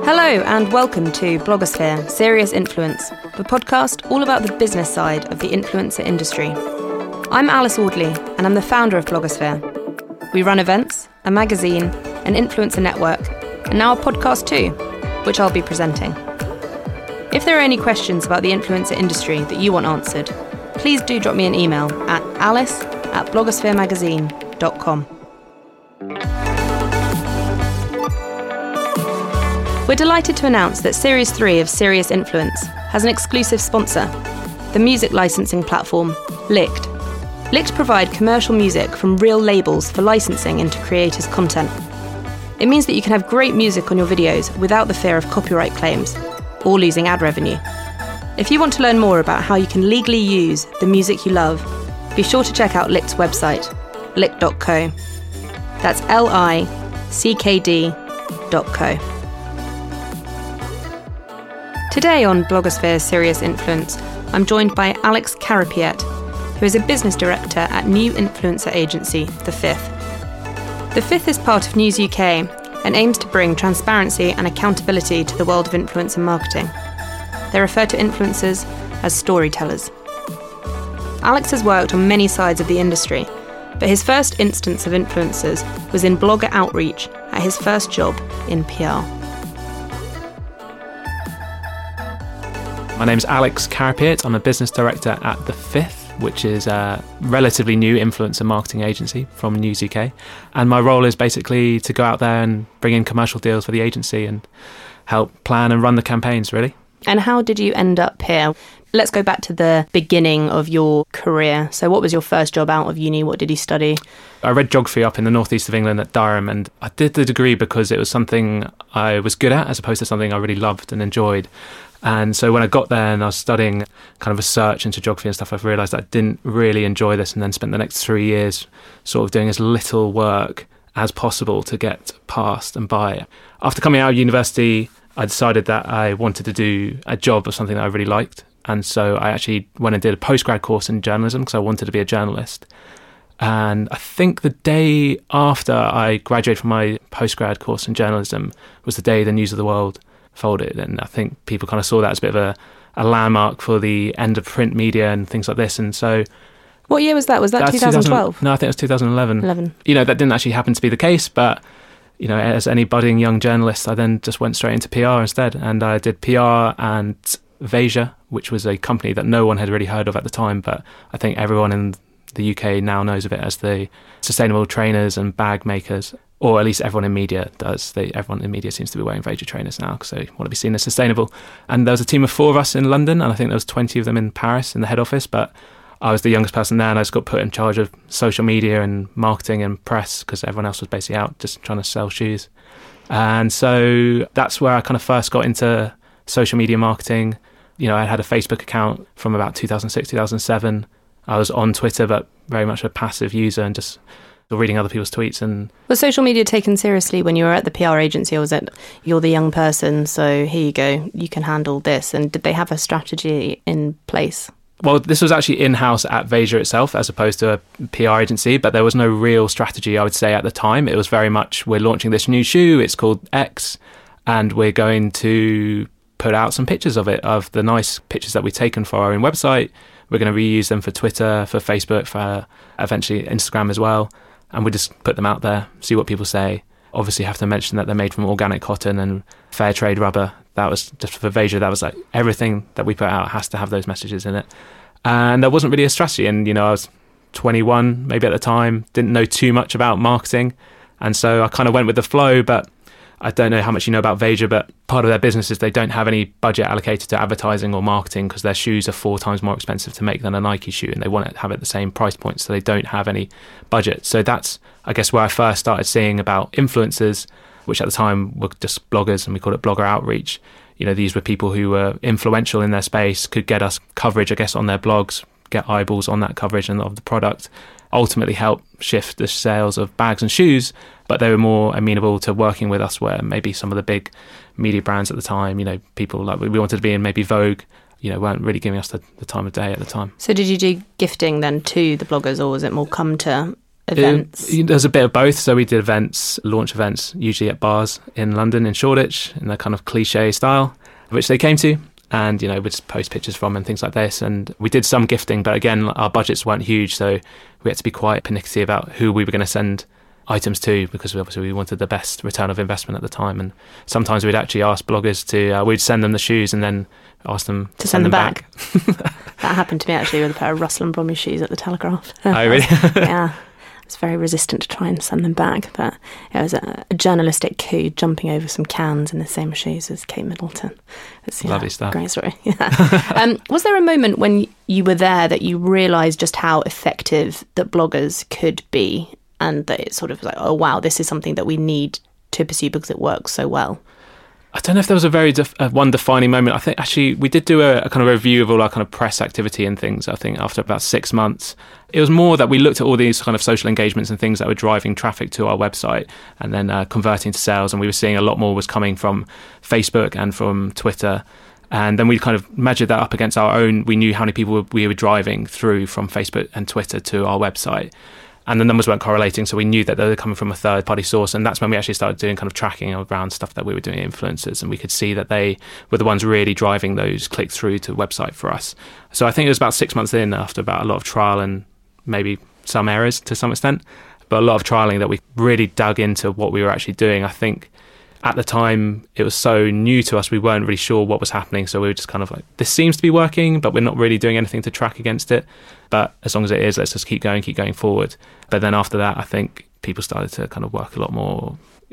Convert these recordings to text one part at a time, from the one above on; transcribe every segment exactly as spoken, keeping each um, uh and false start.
Hello and welcome to Blogosphere, Serious Influence, the podcast all about the business side of the influencer industry. I'm Alice Audley and I'm the founder of Blogosphere. We run events, a magazine, an influencer network, and now a podcast too, which I'll be presenting. If there are any questions about the influencer industry that you want answered, please do drop me an email at alice at blogospheremagazine dot com. We're delighted to announce that Series three of Serious Influence has an exclusive sponsor, the music licensing platform Licked. Licked provide commercial music from real labels for licensing into creators' content. It means that you can have great music on your videos without the fear of copyright claims or losing ad revenue. If you want to learn more about how you can legally use the music you love, be sure to check out Licked's website, licked dot co. That's L I C K D dot co. Today on Blogosphere Serious Influence, I'm joined by Alex Carapiet, who is a business director at new influencer agency, The Fifth. The Fifth is part of News U K and aims to bring transparency and accountability to the world of influencer marketing. They refer to influencers as storytellers. Alex has worked on many sides of the industry, but his first instance of influencers was in blogger outreach at his first job in P R. My name's Alex Carapiet. I'm a business director at The Fifth, which is a relatively new influencer marketing agency from News U K. And my role is basically to go out there and bring in commercial deals for the agency and help plan and run the campaigns, really. And how did you end up here? Let's go back to the beginning of your career. So what was your first job out of uni? What did you study? I read geography up in the northeast of England at Durham, and I did the degree because it was something I was good at as opposed to something I really loved and enjoyed. And so when I got there and I was studying kind of research into geography and stuff, I've realised I didn't really enjoy this, and then spent the next three years sort of doing as little work as possible to get past and by. After coming out of university, I decided that I wanted to do a job of something that I really liked. And so I actually went and did a postgrad course in journalism because I wanted to be a journalist. And I think the day after I graduated from my postgrad course in journalism was the day the News of the World folded. And I think people kind of saw that as a bit of a, a landmark for the end of print media and things like this. And so... What year was that? Was that twenty twelve? No, I think it was two thousand eleven. eleven. You know, that didn't actually happen to be the case, but, you know, as any budding young journalist, I then just went straight into P R instead. And I did P R and Veja, which was a company that no one had really heard of at the time, but I think everyone in the U K now knows of it as the sustainable trainers and bag makers, or at least everyone in media does. They, everyone in media seems to be wearing Veja trainers now because they want to be seen as sustainable. And there was a team of four of us in London, and I think there was twenty of them in Paris in the head office, but I was the youngest person there, and I just got put in charge of social media and marketing and press because everyone else was basically out just trying to sell shoes. And so that's where I kind of first got into social media marketing. You know, I had a Facebook account from about two thousand six, two thousand seven. I was on Twitter, but very much a passive user and just reading other people's tweets. And was social media taken seriously when you were at the P R agency, or was it you're the young person, so here you go, you can handle this? And did they have a strategy in place? Well, this was actually in-house at Veja itself as opposed to a P R agency, but there was no real strategy, I would say, at the time. It was very much, we're launching this new shoe, it's called X, and we're going to put out some pictures of it, of the nice pictures that we've taken for our own website. We're going to reuse them for Twitter, for Facebook, for eventually Instagram as well. And we just put them out there, see what people say. Obviously have to mention that they're made from organic cotton and fair trade rubber. That was just for Veja, that was like everything that we put out has to have those messages in it. And there wasn't really a strategy. And, you know, I was twenty-one maybe at the time, didn't know too much about marketing. And so I kind of went with the flow, but I don't know how much you know about Veja, but part of their business is they don't have any budget allocated to advertising or marketing because their shoes are four times more expensive to make than a Nike shoe, and they want to have it at the same price point, so they don't have any budget. So that's, I guess, where I first started seeing about influencers, which at the time were just bloggers, and we called it blogger outreach. You know, these were people who were influential in their space, could get us coverage, I guess, on their blogs, get eyeballs on that coverage and of the product, ultimately help shift the sales of bags and shoes, but they were more amenable to working with us where maybe some of the big media brands at the time, you know, people like we wanted to be in maybe Vogue, you know, weren't really giving us the, the time of day at the time. So did you do gifting then to the bloggers, or was it more come to events? It, there's a bit of both. So we did events, launch events, usually at bars in London, in Shoreditch, in that kind of cliche style, which they came to. And, you know, we'd just post pictures from and things like this. And we did some gifting, but again, our budgets weren't huge. So we had to be quite pernickety about who we were going to send items to, because we obviously we wanted the best return of investment at the time. And sometimes we'd actually ask bloggers to, uh, we'd send them the shoes and then ask them to, to send, send them back. back. That happened to me actually with a pair of Russell and Bromley shoes at the Telegraph. Oh, really? Yeah. I was very resistant to try and send them back, but it was a, a journalistic coup, jumping over some cans in the same shoes as Kate Middleton. It's, yeah, lovely stuff. Great story. Yeah. um, was there a moment when you were there that you realised just how effective that bloggers could be, and that it sort of was like, oh wow, this is something that we need to pursue because it works so well? I don't know if there was a very def- uh, one defining moment. I think actually we did do a, a kind of review of all our kind of press activity and things. I think after about six months, it was more that we looked at all these kind of social engagements and things that were driving traffic to our website and then uh, converting to sales. And we were seeing a lot more was coming from Facebook and from Twitter. And then we kind of measured that up against our own. We knew how many people we were driving through from Facebook and Twitter to our website. And the numbers weren't correlating, so we knew that they were coming from a third-party source. And that's when we actually started doing kind of tracking around stuff that we were doing influencers. And we could see that they were the ones really driving those clicks through to the website for us. So I think it was about six months in, after about a lot of trial and maybe some errors to some extent, but a lot of trialing, that we really dug into what we were actually doing. I think at the time it was so new to us, we weren't really sure what was happening. So we were just kind of like, this seems to be working, but we're not really doing anything to track against it. But as long as it is, let's just keep going, keep going forward. But then after that, I think people started to kind of work a lot more,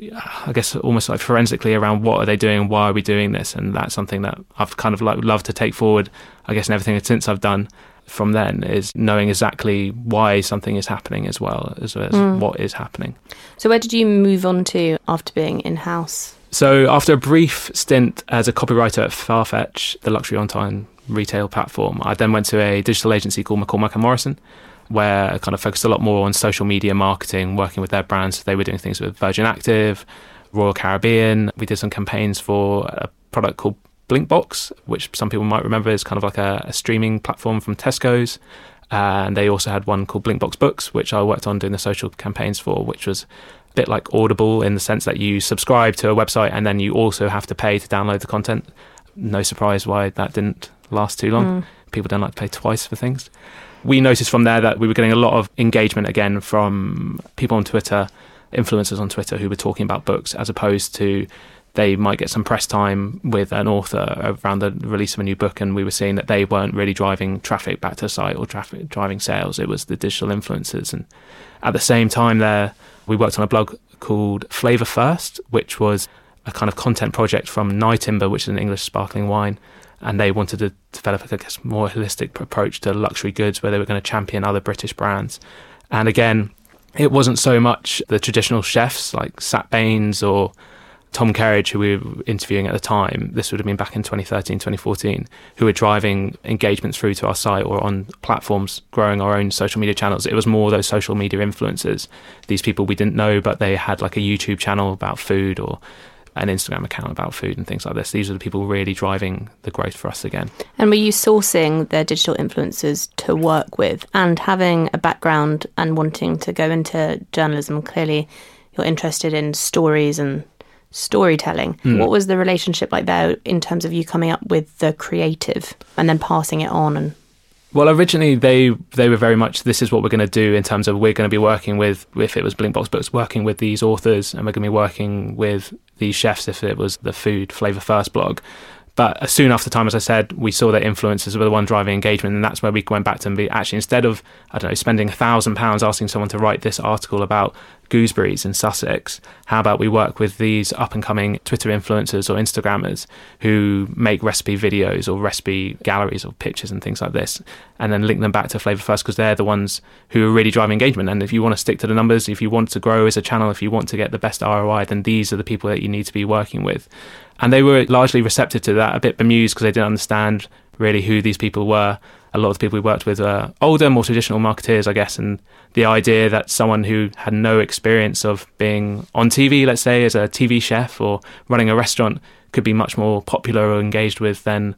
I guess, almost like forensically around what are they doing, why are we doing this? And that's something that I've kind of like loved to take forward, I guess, in everything since I've done from then, is knowing exactly why something is happening as well as, as mm. what is happening. So where did you move on to after being in-house? So after a brief stint as a copywriter at Farfetch, the luxury online retail platform, I then went to a digital agency called McCormack and Morrison, where I kind of focused a lot more on social media marketing, working with their brands. They were doing things with Virgin Active, Royal Caribbean. We did some campaigns for a product called Blinkbox, which some people might remember is kind of like a, a streaming platform from Tesco's. Uh, and they also had one called Blinkbox Books, which I worked on doing the social campaigns for, which was a bit like Audible in the sense that you subscribe to a website and then you also have to pay to download the content. No surprise why that didn't last too long. Mm. People don't like to pay twice for things. We noticed from there that we were getting a lot of engagement again from people on Twitter, influencers on Twitter who were talking about books, as opposed to they might get some press time with an author around the release of a new book, and we were seeing that they weren't really driving traffic back to the site or traffic driving sales. It was the digital influencers. And at the same time there, we worked on a blog called Flavour First, which was a kind of content project from Nye Timber, which is an English sparkling wine. And they wanted to develop, I guess, more holistic approach to luxury goods, where they were going to champion other British brands. And again, it wasn't so much the traditional chefs like Sat Baines or Tom Kerridge, who we were interviewing at the time. This would have been back in twenty thirteen, twenty fourteen, who were driving engagement through to our site or on platforms, growing our own social media channels. It was more those social media influencers, these people we didn't know, but they had like a YouTube channel about food or an Instagram account about food and things like this. These are the people really driving the growth for us again. And were you sourcing their digital influencers to work with? And having a background and wanting to go into journalism, clearly you're interested in stories and storytelling. Mm. What was the relationship like there in terms of you coming up with the creative and then passing it on? And Well, originally they they were very much, this is what we're going to do in terms of we're going to be working with, if it was Blinkbox Books, working with these authors, and we're going to be working with these chefs if it was the food Flavour First blog. But soon after time, as I said, we saw that influencers were the one driving engagement, and that's where we went back to and be actually, instead of, I don't know, spending a thousand pounds asking someone to write this article about gooseberries in Sussex, how about we work with these up-and-coming Twitter influencers or Instagrammers who make recipe videos or recipe galleries or pictures and things like this, and then link them back to Flavour First, because they're the ones who are really driving engagement. And if you want to stick to the numbers, if you want to grow as a channel, if you want to get the best R O I, then these are the people that you need to be working with. And they were largely receptive to that, a bit bemused because they didn't understand really who these people were. A lot of the people we worked with were older, more traditional marketeers, I guess, and the idea that someone who had no experience of being on T V, let's say, as a T V chef or running a restaurant, could be much more popular or engaged with than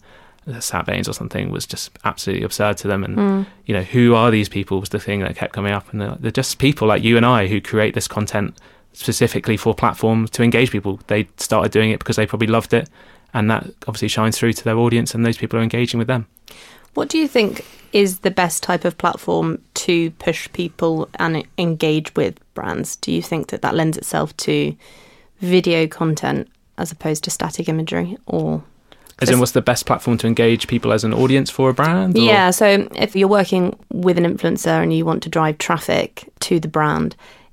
Sat Bains or something was just absolutely absurd to them. And, mm. you know, who are these people was the thing that kept coming up. And they're, they're just people like you and I who create this content specifically for platforms to engage people. They started doing it because they probably loved it. And that obviously shines through to their audience, and those people are engaging with them. What do you think is the best type of platform to push people and engage with brands? Do you think that that lends itself to video content as opposed to static imagery? Or as in, what's the best platform to engage people as an audience for a brand? Or? Yeah, so if you're working with an influencer and you want to drive traffic to the brand,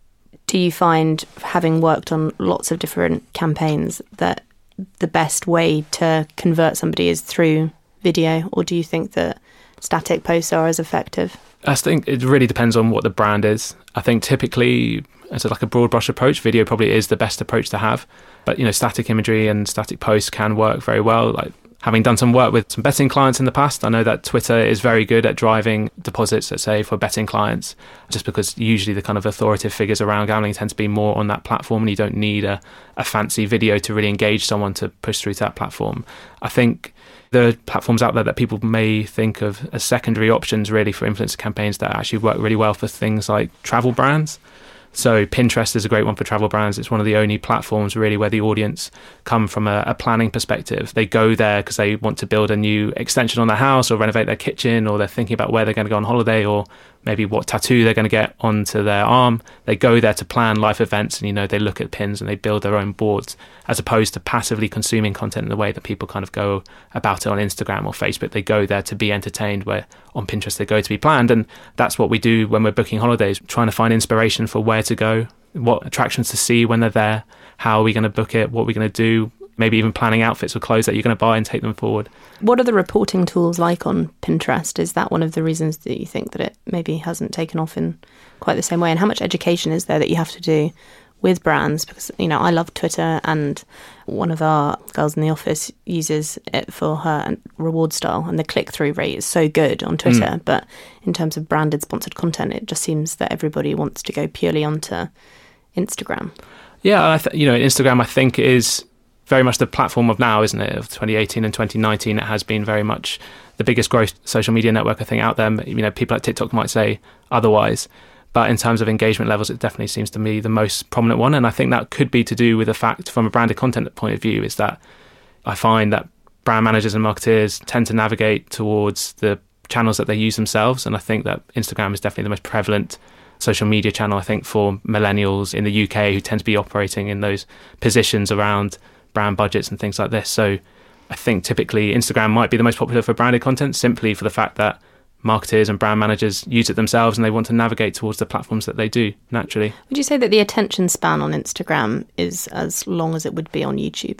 do you find, having worked on lots of different campaigns, that the best way to convert somebody is through video, or do you think that static posts are as effective? I think it really depends on what the brand is. I think typically, as a, like a broad brush approach, video probably is the best approach to have. But, you know, static imagery and static posts can work very well. Like, having done some work with some betting clients in the past, I know that Twitter is very good at driving deposits, let's say, for betting clients, just because usually the kind of authoritative figures around gambling tend to be more on that platform, and you don't need a, a fancy video to really engage someone to push through to that platform. I think there are platforms out there that people may think of as secondary options really for influencer campaigns that actually work really well for things like travel brands. So Pinterest is a great one for travel brands. It's one of the only platforms really where the audience come from a, a planning perspective. They go there because they want to build a new extension on their house or renovate their kitchen, or they're thinking about where they're going to go on holiday, or maybe what tattoo they're going to get onto their arm. They go there to plan life events, and, you know, they look at pins and they build their own boards, as opposed to passively consuming content in the way that people kind of go about it on Instagram or Facebook. They go there to be entertained, where on Pinterest they go to be planned. And that's what we do when we're booking holidays, trying to find inspiration for where to go, what attractions to see when they're there, how are we going to book it, what are we going to do, maybe even planning outfits or clothes that you're going to buy and take them forward. What are the reporting tools like on Pinterest? Is that one of the reasons that you think that it maybe hasn't taken off in quite the same way? And how much education is there that you have to do with brands? Because, you know, I love Twitter, and one of our girls in the office uses it for her reward style, and the click-through rate is so good on Twitter. Mm. But in terms of branded sponsored content, it just seems that everybody wants to go purely onto Instagram. Yeah, I th- you know, Instagram, I think, is very much the platform of now, isn't it? Of twenty eighteen and twenty nineteen, it has been very much the biggest growth social media network, I think, out there. You know, people like TikTok might say otherwise, but in terms of engagement levels, it definitely seems to me the most prominent one. And I think that could be to do with the fact, from a branded content point of view, is that I find that brand managers and marketeers tend to navigate towards the channels that they use themselves. And I think that Instagram is definitely the most prevalent social media channel, I think, for millennials in the U K who tend to be operating in those positions around brand budgets and things like this. So I think typically Instagram might be the most popular for branded content, simply for the fact that marketers and brand managers use it themselves and they want to navigate towards the platforms that they do naturally. Would you say that the attention span on Instagram is as long as it would be on YouTube?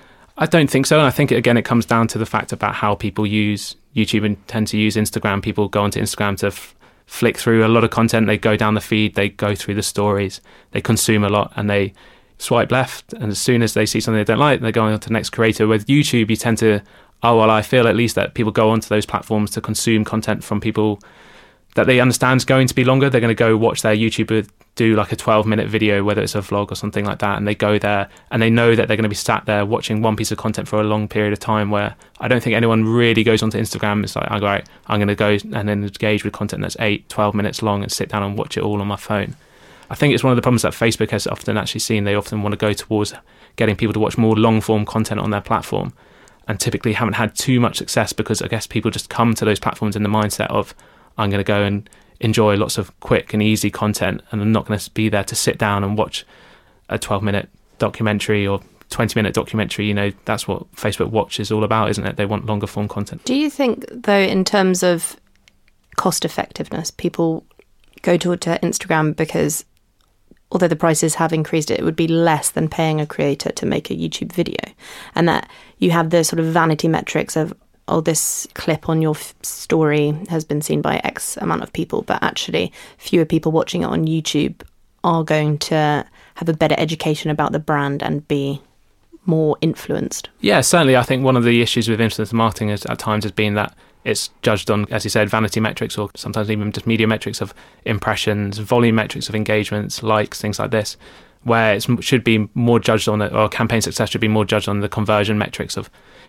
I don't think so. And I think, again, it comes down to the fact about how people use YouTube and tend to use Instagram. People go onto Instagram to f- flick through a lot of content. They go down the feed, they go through the stories, they consume a lot, and they swipe left. And as soon as they see something they don't like, they go on to the next creator. With YouTube, you tend to, oh, well, I feel at least that people go onto those platforms to consume content from people that they understand is going to be longer. They're going to go watch their YouTuber do like a twelve minute video, whether it's a vlog or something like that, and they go there and they know that they're going to be sat there watching one piece of content for a long period of time, where I don't think anyone really goes onto Instagram. It's like, all right, I'm going to go and then engage with content that's eight, twelve minutes long and sit down and watch it all on my phone. I think it's one of the problems that Facebook has often actually seen. They often want to go towards getting people to watch more long form content on their platform, and typically haven't had too much success because I guess people just come to those platforms in the mindset of, I'm going to go and enjoy lots of quick and easy content, and I'm not going to be there to sit down and watch a twelve minute documentary or twenty minute documentary. You know, that's what Facebook Watch is all about, isn't it? They want longer form content. Do you think, though, in terms of cost effectiveness, people go to, to Instagram because although the prices have increased, it would be less than paying a creator to make a YouTube video, and that you have the sort of vanity metrics of, oh, this clip on your f- story has been seen by X amount of people, but actually fewer people watching it on YouTube are going to have a better education about the brand and be more influenced? Yeah, certainly. I think one of the issues with influencer marketing is, at times has been that it's judged on, as you said, vanity metrics, or sometimes even just media metrics of impressions, volume metrics of engagements, likes, things like this, where it should be more judged on, or campaign success should be more judged on the conversion metrics of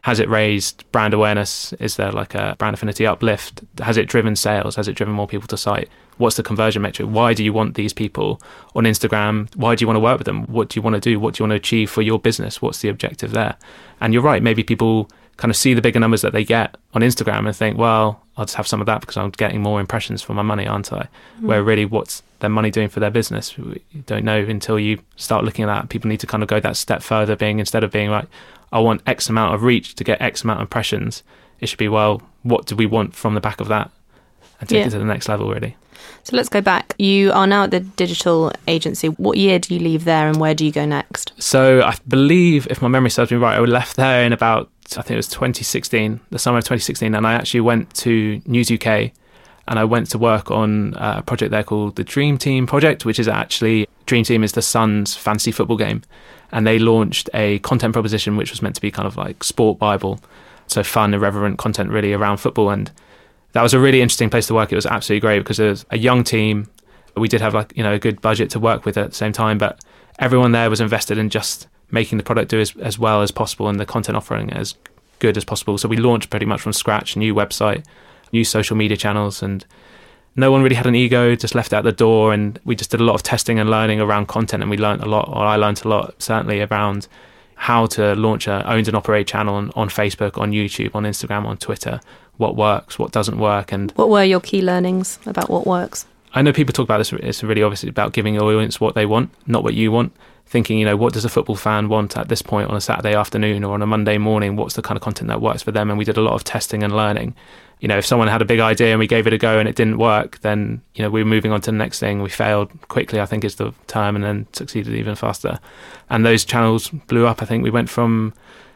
Has it raised brand awareness? Is there like a brand affinity uplift? Has it driven sales? Has it driven more people to site? What's the conversion metric? Why do you want these people on Instagram? Why do you want to work with them? What do you want to do? What do you want to achieve for your business? What's the objective there? And you're right, maybe people kind of see the bigger numbers that they get on Instagram and think, well, I'll just have some of that because I'm getting more impressions for my money, aren't I? Mm. Where really, what's their money doing for their business? You don't know until you start looking at that. People need to kind of go that step further, being instead of being like, I want X amount of reach to get X amount of impressions, it should be, well, what do we want from the back of that? And take yeah. it to the next level, really. So let's go back. You are now at the digital agency. What year do you leave there and where do you go next? So I believe, if my memory serves me right, I left there in about, I think it was twenty sixteen, the summer of twenty sixteen, and I actually went to News U K and I went to work on a project there called the Dream Team Project, which is actually, Dream Team is the Sun's fantasy football game. And they launched a content proposition which was meant to be kind of like sport Bible. So fun, irreverent content really around football. And that was a really interesting place to work. It was absolutely great because it was a young team. We did have like, you know, a good budget to work with at the same time, but everyone there was invested in just making the product do as, as well as possible and the content offering as good as possible. So we launched pretty much from scratch, new website, new social media channels, and no one really had an ego, just left it at the door. And we just did a lot of testing and learning around content. And we learned a lot, or I learned a lot, certainly around how to launch a owned and operated channel on, on Facebook, on YouTube, on Instagram, on Twitter, what works, what doesn't work. And what were your key learnings about what works? I know people talk about this, it's really obviously about giving your audience what they want, not what you want. Thinking, you know, what does a football fan want at this point on a Saturday afternoon or on a Monday morning? What's the kind of content that works for them? And we did a lot of testing and learning. You know, if someone had a big idea and we gave it a go and it didn't work, then, you know, we were moving on to the next thing. We failed quickly, I think is the term, and then succeeded even faster. And those channels blew up. I think we went from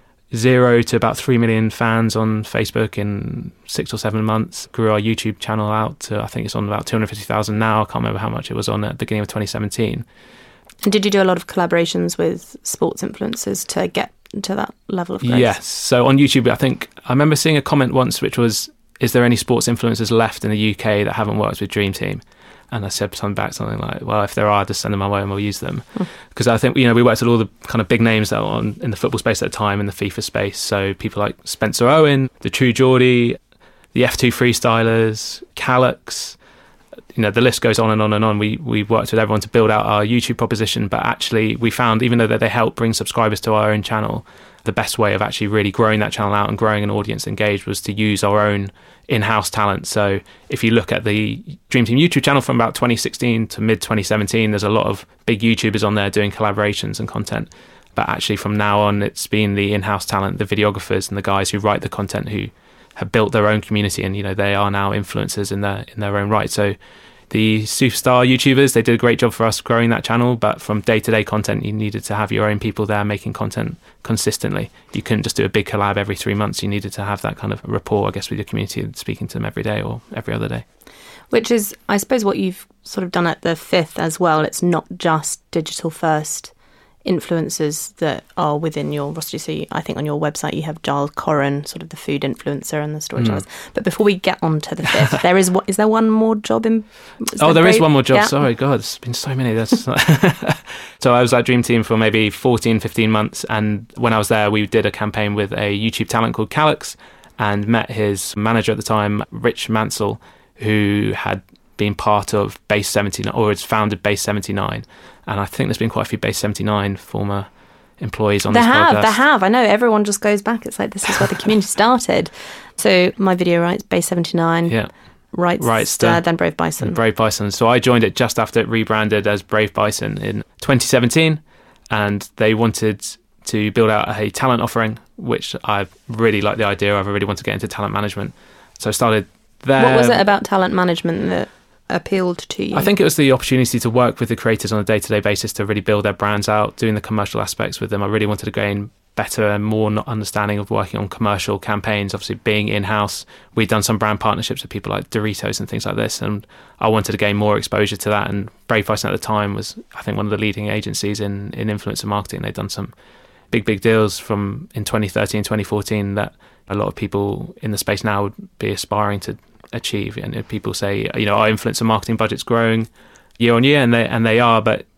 zero to about three million fans on Facebook in six or seven months. Grew our YouTube channel out to, I think it's on about two hundred fifty thousand now. I can't remember how much it was on at the beginning of twenty seventeen. And did you do a lot of collaborations with sports influencers to get to that level of growth? Yes. So on YouTube, I think I remember seeing a comment once which was, is there any sports influencers left in the U K that haven't worked with Dream Team? And I said something back, something like, well, if there are, just send them my way and we'll use them. Because hmm. I think, you know, we worked with all the kind of big names that were on in the football space at the time, in the FIFA space. So people like Spencer Owen, the True Geordie, the F two Freestylers, Calyx, you know, the list goes on and on and on. We we worked with everyone to build out our YouTube proposition, but actually we found, even though that they help bring subscribers to our own channel, the best way of actually really growing that channel out and growing an audience engaged was to use our own in-house talent. So if you look at the Dream Team YouTube channel from about twenty sixteen to mid twenty seventeen, there's a lot of big YouTubers on there doing collaborations and content. But actually from now on, it's been the in-house talent, the videographers and the guys who write the content who have built their own community, and, you know, they are now influencers in their in their own right. So the superstar YouTubers, they did a great job for us growing that channel, but from day-to-day content, you needed to have your own people there making content consistently. You couldn't just do a big collab every three months. You needed to have that kind of rapport, I guess, with your community and speaking to them every day or every other day. Which is, I suppose, what you've sort of done at The Fifth as well. It's not just digital first influencers that are within your roster. So you, I think on your website you have Giles Corran, sort of the food influencer and the storytellers. Mm. But before we get on to The Fifth, there is is there one more job in? Is oh, there brave? is one more job. Yeah. Sorry, God, there's been so many. That's so I was at Dream Team for maybe fourteen, fifteen months, and when I was there, we did a campaign with a YouTube talent called Calyx, and met his manager at the time, Rich Mansell, who had been part of Base seventy-nine, or has founded Base seventy-nine. And I think there's been quite a few Base seventy-nine former employees on they this have, podcast. They have, I know. Everyone just goes back. It's like, this is where the community started. So my video writes Base seventy-nine, yeah. writes, writes uh, then Brave Bison. Brave Bison. So I joined it just after it rebranded as Brave Bison in twenty seventeen. And they wanted to build out a talent offering, which I really liked the idea of. I really wanted to get into talent management. So I started there. What was it about talent management that appealed to you? I think it was the opportunity to work with the creators on a day-to-day basis to really build their brands out, doing the commercial aspects with them. I really wanted to gain better and more understanding of working on commercial campaigns. Obviously, being in-house, we'd done some brand partnerships with people like Doritos and things like this, and I wanted to gain more exposure to that. And Brave Bison at the time was, I think, one of the leading agencies in, in influencer marketing. They'd done some big, big deals from in twenty thirteen, twenty fourteen that a lot of people in the space now would be aspiring to achieve. And people say, you know, our influencer marketing budget's growing year on year, and they and they are, but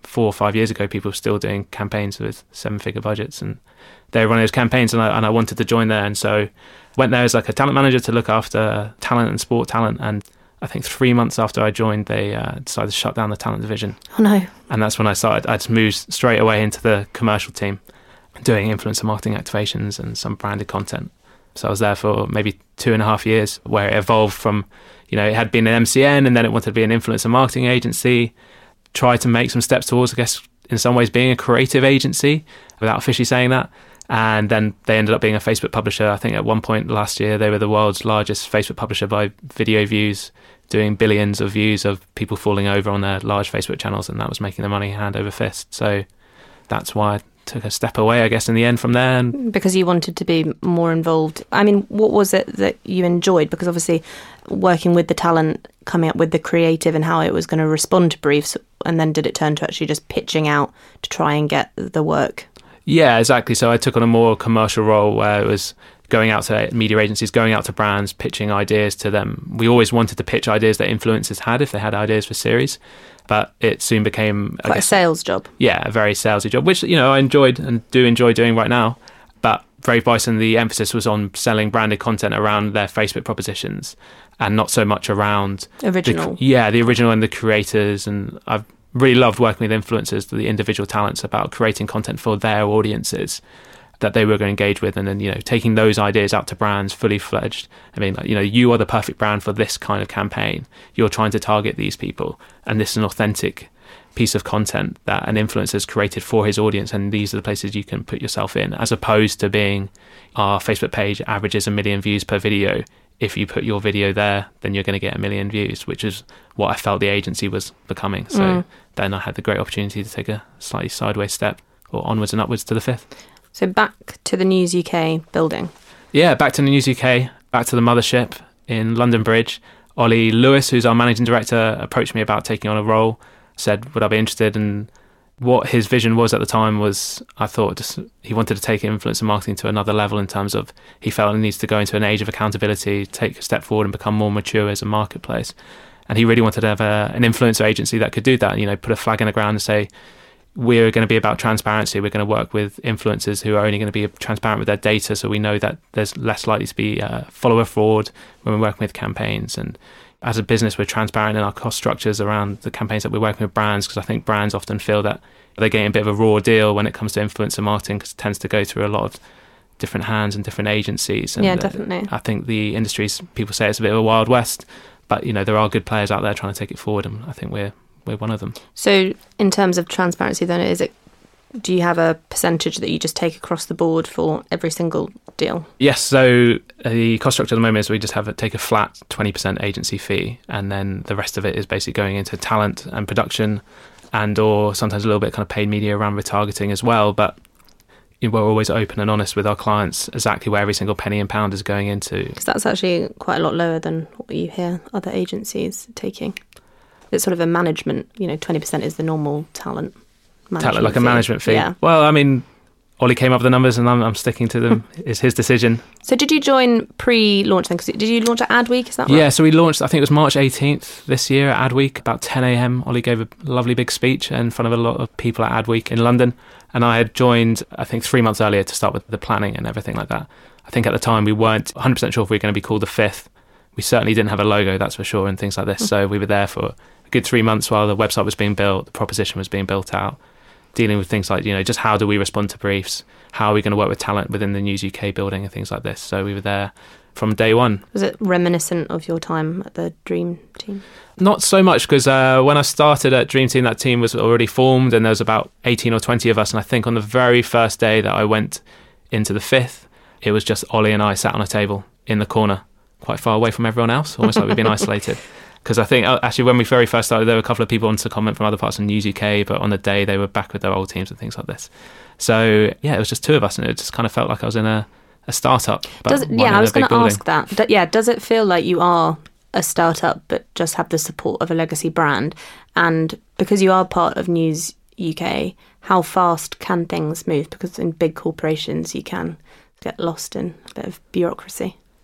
four or five years ago, people were still doing campaigns with seven-figure budgets, and they were running those campaigns, and I, and I wanted to join there. And so went there as like a talent manager to look after talent and sport talent. And I think three months after I joined, they uh, decided to shut down the talent division. Oh, no. And that's when I started. I just moved straight away into the commercial team, doing influencer marketing activations and some branded content. So I was there for maybe two and a half years, where it evolved from, you know, it had been an M C N and then it wanted to be an influencer marketing agency, tried to make some steps towards, I guess, in some ways being a creative agency without officially saying that. And then they ended up being a Facebook publisher. I think at one point last year, they were the world's largest Facebook publisher by video views, doing billions of views of people falling over on their large Facebook channels. And that was making the money hand over fist. So that's why I took a step away, I guess, in the end from there. And because you wanted to be more involved. I mean, what was it that you enjoyed? Because obviously working with the talent, coming up with the creative and how it was going to respond to briefs, and then did it turn to actually just pitching out to try and get the work? Yeah, exactly. So I took on a more commercial role where it was going out to media agencies, going out to brands, pitching ideas to them. We always wanted to pitch ideas that influencers had if they had ideas for series, but it soon became quite a sales job. Yeah, a very salesy job, which, you know, I enjoyed and do enjoy doing right now. But Brave Bison, the emphasis was on selling branded content around their Facebook propositions and not so much around original. The, yeah, the original and the creators. And I've really loved working with influencers, the individual talents, about creating content for their audiences that they were going to engage with, and then, you know, taking those ideas out to brands fully fledged. I mean, like, you know, you are the perfect brand for this kind of campaign. You're trying to target these people, and this is an authentic piece of content that an influencer has created for his audience, and these are the places you can put yourself in, as opposed to being our Facebook page averages a million views per video. If you put your video there, then you're going to get a million views, which is what I felt the agency was becoming. So mm. then I had the great opportunity to take a slightly sideways step, or onwards and upwards to the fifth. So back to the News U K building. Yeah, back to the News U K, back to the mothership in London Bridge. Ollie Lewis, who's our managing director, approached me about taking on a role, said, would I be interested? And what his vision was at the time was, I thought just he wanted to take influencer marketing to another level, in terms of he felt it needs to go into an age of accountability, take a step forward and become more mature as a marketplace. And he really wanted to have a, an influencer agency that could do that, you know, put a flag in the ground and say, we're going to be about transparency. We're going to work with influencers who are only going to be transparent with their data, so we know that there's less likely to be uh, follower fraud when we're working with campaigns. And as a business, we're transparent in our cost structures around the campaigns that we're working with brands, because I think brands often feel that they're getting a bit of a raw deal when it comes to influencer marketing, because it tends to go through a lot of different hands and different agencies. And yeah, definitely. I think the industry's, people say it's a bit of a wild west, but, you know, there are good players out there trying to take it forward, and I think we're we're one of them. So in terms of transparency then, is it, do you have a percentage that you just take across the board for every single deal? Yes, so the cost structure at the moment is we just have a, take a flat twenty percent agency fee, and then the rest of it is basically going into talent and production, and or sometimes a little bit kind of paid media around retargeting as well. But we're always open and honest with our clients exactly where every single penny and pound is going into. Because that's actually quite a lot lower than what you hear other agencies taking. It's sort of a management, you know, twenty percent is the normal talent management talent, like fee. a management fee. Yeah. Well, I mean, Ollie came up with the numbers and I'm, I'm sticking to them. It's his decision. So did you join pre-launch then? 'Cause did you launch at Adweek? Is that right? Yeah, so we launched, I think it was March eighteenth this year at Adweek, about ten a.m. Ollie gave a lovely big speech in front of a lot of people at Adweek in London. And I had joined, I think, three months earlier to start with the planning and everything like that. I think at the time we weren't one hundred percent sure if we were going to be called the fifth. We certainly didn't have a logo, that's for sure, and things like this. Mm. So we were there for a good three months while the website was being built, the proposition was being built out, dealing with things like, you know, just how do we respond to briefs? How are we going to work with talent within the News U K building and things like this? So we were there from day one. Was it reminiscent of your time at the Dream Team? Not so much, because uh, when I started at Dream Team, that team was already formed and there was about eighteen or twenty of us. And I think on the very first day that I went into the fifth, it was just Ollie and I sat on a table in the corner, quite far away from everyone else, almost like we've been isolated. Because I think, actually, when we very first started, there were a couple of people on to comment from other parts of News U K, but on the day they were back with their old teams and things like this. So, yeah, it was just two of us, and it just kind of felt like I was in a, a startup. But does it, yeah, I was going to ask that. D- yeah, does it feel like you are a startup but just have the support of a legacy brand? And because you are part of News U K, how fast can things move? Because in big corporations, you can get lost in a bit of bureaucracy.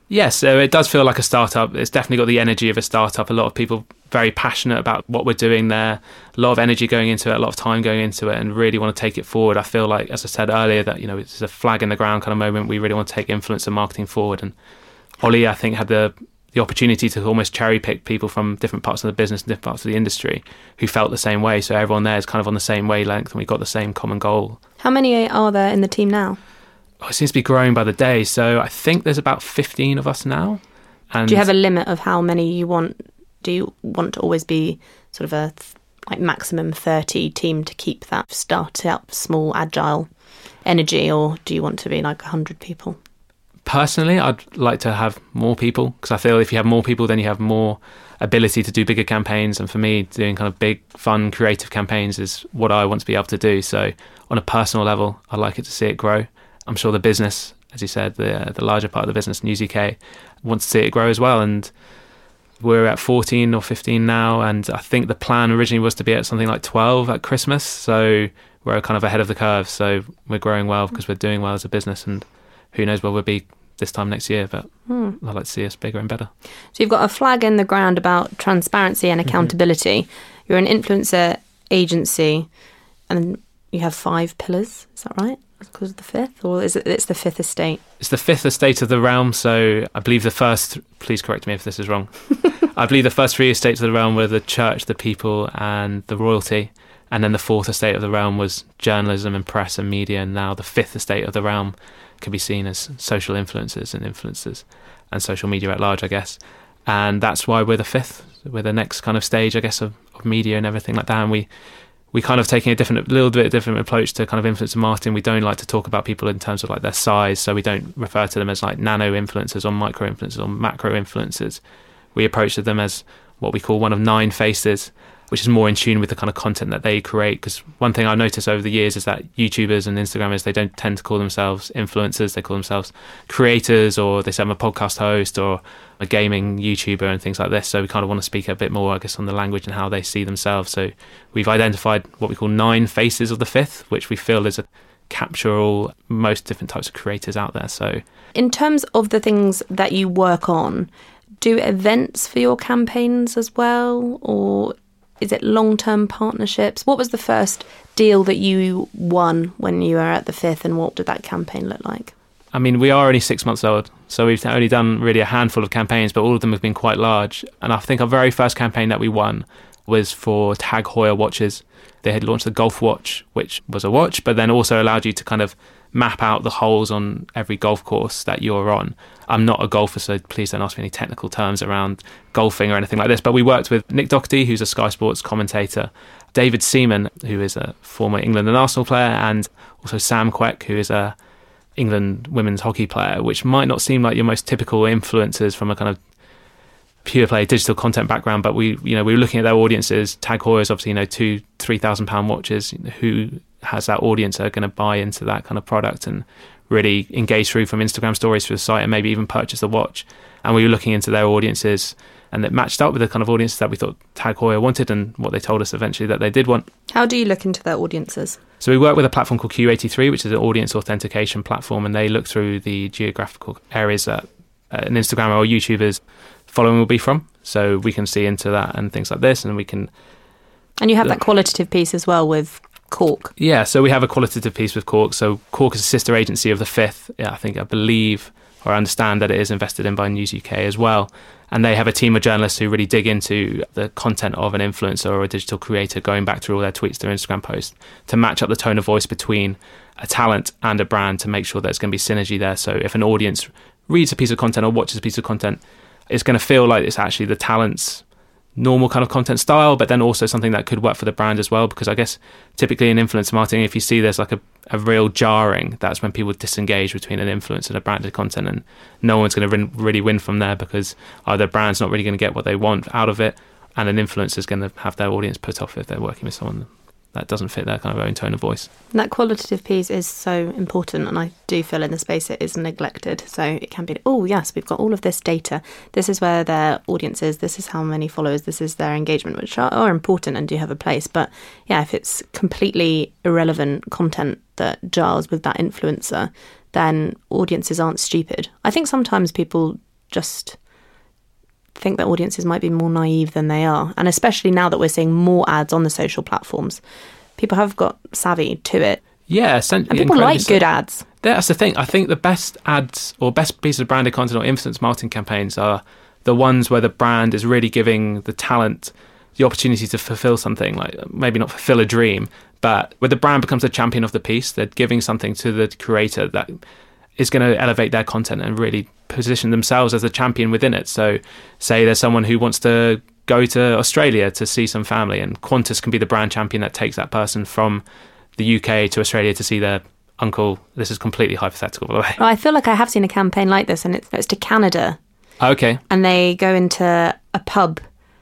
Yes, so it does feel like a startup. It's definitely got the energy of a startup. A lot of people very passionate about what we're doing there. A lot of energy going into it, a lot of time going into it, and really want to take it forward. I feel like, as I said earlier, that, you know, it's a flag in the ground kind of moment. We really want to take influencer marketing forward. And Ollie, I think, had the the opportunity to almost cherry pick people from different parts of the business and different parts of the industry who felt the same way. So everyone there is kind of on the same wavelength, and we've got the same common goal. How many are there in the team now? Oh, it seems to be growing by the day. So I think there's about fifteen of us now. And do you have a limit of how many you want? Do you want to always be sort of a like maximum thirty team to keep that start-up, small, agile energy, or do you want to be like one hundred people? Personally, I'd like to have more people, because I feel if you have more people, then you have more ability to do bigger campaigns. And for me, doing kind of big, fun, creative campaigns is what I want to be able to do. So on a personal level, I'd like it to see it grow. I'm sure the business, as you said, the the larger part of the business, News U K, wants to see it grow as well. And we're at fourteen or fifteen now. And I think the plan originally was to be at something like twelve at Christmas. So we're kind of ahead of the curve. So we're growing well because we're doing well as a business. And who knows where we'll be this time next year, but hmm. I'd like to see us bigger and better. So you've got a flag in the ground about transparency and accountability. Mm-hmm. You're an influencer agency and you have five pillars, is that right? Because of the fifth, or is it it's the fifth estate? It's the fifth estate of the realm, so I believe the first, please correct me if this is wrong, I believe the first three estates of the realm were the church, the people and the royalty, and then the fourth estate of the realm was journalism and press and media, and now the fifth estate of the realm can be seen as social influencers and influencers and social media at large, I guess. And that's why we're the fifth. We're the next kind of stage, I guess, of, of media and everything like that. And we we kind of taking a different, little bit different approach to kind of influencer marketing. We don't like to talk about people in terms of like their size, so we don't refer to them as like nano influencers or micro influencers or macro influencers. We approach them as what we call one of nine faces, which is more in tune with the kind of content that they create. Because one thing I noticed over the years is that YouTubers and Instagrammers, they don't tend to call themselves influencers. They call themselves creators, or they say I'm a podcast host or a gaming YouTuber and things like this. So we kind of want to speak a bit more, I guess, on the language and how they see themselves. So we've identified what we call nine faces of the fifth, which we feel is a capture all most different types of creators out there. So in terms of the things that you work on, do events for your campaigns as well, or is it long-term partnerships? What was the first deal that you won when you were at the fifth, and what did that campaign look like? I mean, we are only six months old, so we've only done really a handful of campaigns, but all of them have been quite large. And I think our very first campaign that we won was for Tag Heuer watches. They had launched the Golf Watch, which was a watch, but then also allowed you to kind of map out the holes on every golf course that you're on. I'm not a golfer, so please don't ask me any technical terms around golfing or anything like this. But we worked with Nick Doherty, who's a Sky Sports commentator, David Seaman, who is a former England and Arsenal player, and also Sam Quek, who is a England women's hockey player, which might not seem like your most typical influencers from a kind of pure play digital content background, but we, you know, we were looking at their audiences. Tag Heuer is obviously, you know, two, three thousand pound watches. Who has that audience that are going to buy into that kind of product and really engage through from Instagram stories through the site and maybe even purchase the watch? And we were looking into their audiences, and it matched up with the kind of audiences that we thought Tag Heuer wanted and what they told us eventually that they did want. How do you look into their audiences? So we work with a platform called Q eighty-three, which is an audience authentication platform, and they look through the geographical areas that an Instagrammer or YouTuber's following will be from. So we can see into that and things like this, and we can... And you have look. that qualitative piece as well with Cork. Yeah, so we have a qualitative piece with Cork. So Cork is a sister agency of the fifth. Yeah, I think, I believe, or I understand that it is invested in by News U K as well. And they have a team of journalists who really dig into the content of an influencer or a digital creator, going back through all their tweets, their Instagram posts, to match up the tone of voice between a talent and a brand to make sure there's going to be synergy there. So if an audience reads a piece of content or watches a piece of content, it's going to feel like it's actually the talent's normal kind of content style, but then also something that could work for the brand as well. Because I guess typically in influencer marketing, if you see there's like a, a real jarring, that's when people disengage between an influencer and a branded content, and no one's going to win, really win from there, because either brand's not really going to get what they want out of it, and an influencer is going to have their audience put off if they're working with someone that doesn't fit their kind of own tone of voice. And that qualitative piece is so important, and I do feel in the space it is neglected. So it can be, oh yes, we've got all of this data. This is where their audience is. This is how many followers. This is their engagement, which are, are important and do have a place. But yeah, if it's completely irrelevant content that jars with that influencer, then audiences aren't stupid. I think sometimes people just think that audiences might be more naive than they are. And especially now that we're seeing more ads on the social platforms, people have got savvy to it. Yeah, essentially. And people like good ads. That's the thing. I think the best ads or best pieces of branded content or influence marketing campaigns are the ones where the brand is really giving the talent the opportunity to fulfill something, like maybe not fulfill a dream, but where the brand becomes a champion of the piece. They're giving something to the creator that is going to elevate their content and really position themselves as a champion within it. So say there's someone who wants to go to Australia to see some family, and Qantas can be the brand champion that takes that person from the U K to Australia to see their uncle. This is completely hypothetical, by the way. Well, I feel like I have seen a campaign like this, and it's, it's to Canada. Okay. And they go into a pub,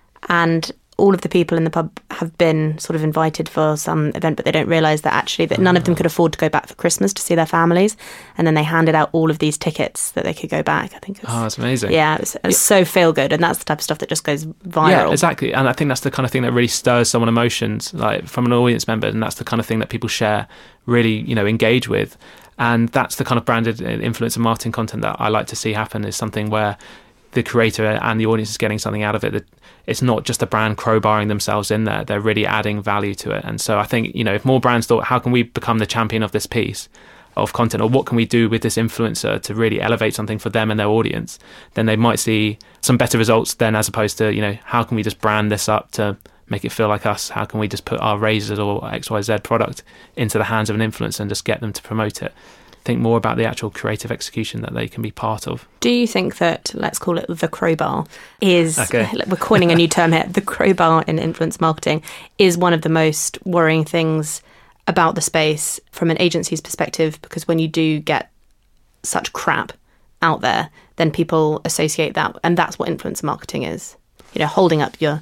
and all of the people in the pub have been sort of invited for some event, but they don't realise that actually that none of them could afford to go back for Christmas to see their families. And then they handed out all of these tickets that they could go back. I think it was, oh, that's amazing. Yeah, it was, it was yeah. so feel good. And that's the type of stuff that just goes viral. Yeah, exactly. And I think that's the kind of thing that really stirs someone emotions, like from an audience member. And that's the kind of thing that people share, really, you know, engage with. And that's the kind of branded influencer marketing content that I like to see happen, is something where the creator and the audience is getting something out of it. That it's not just a brand crowbarring themselves in there. They're really adding value to it. And so I think, you know, if more brands thought, how can we become the champion of this piece of content, or what can we do with this influencer to really elevate something for them and their audience, then they might see some better results then, as opposed to, you know, how can we just brand this up to make it feel like us? How can we just put our razors or X Y Z product into the hands of an influencer and just get them to promote it? Think more about the actual creative execution that they can be part of. Do you think that, let's call it the crowbar, is, okay. we're coining a new term here, the crowbar in influence marketing is one of the most worrying things about the space from an agency's perspective? Because when you do get such crap out there, then people associate that, and that's what influence marketing is. You know, holding up your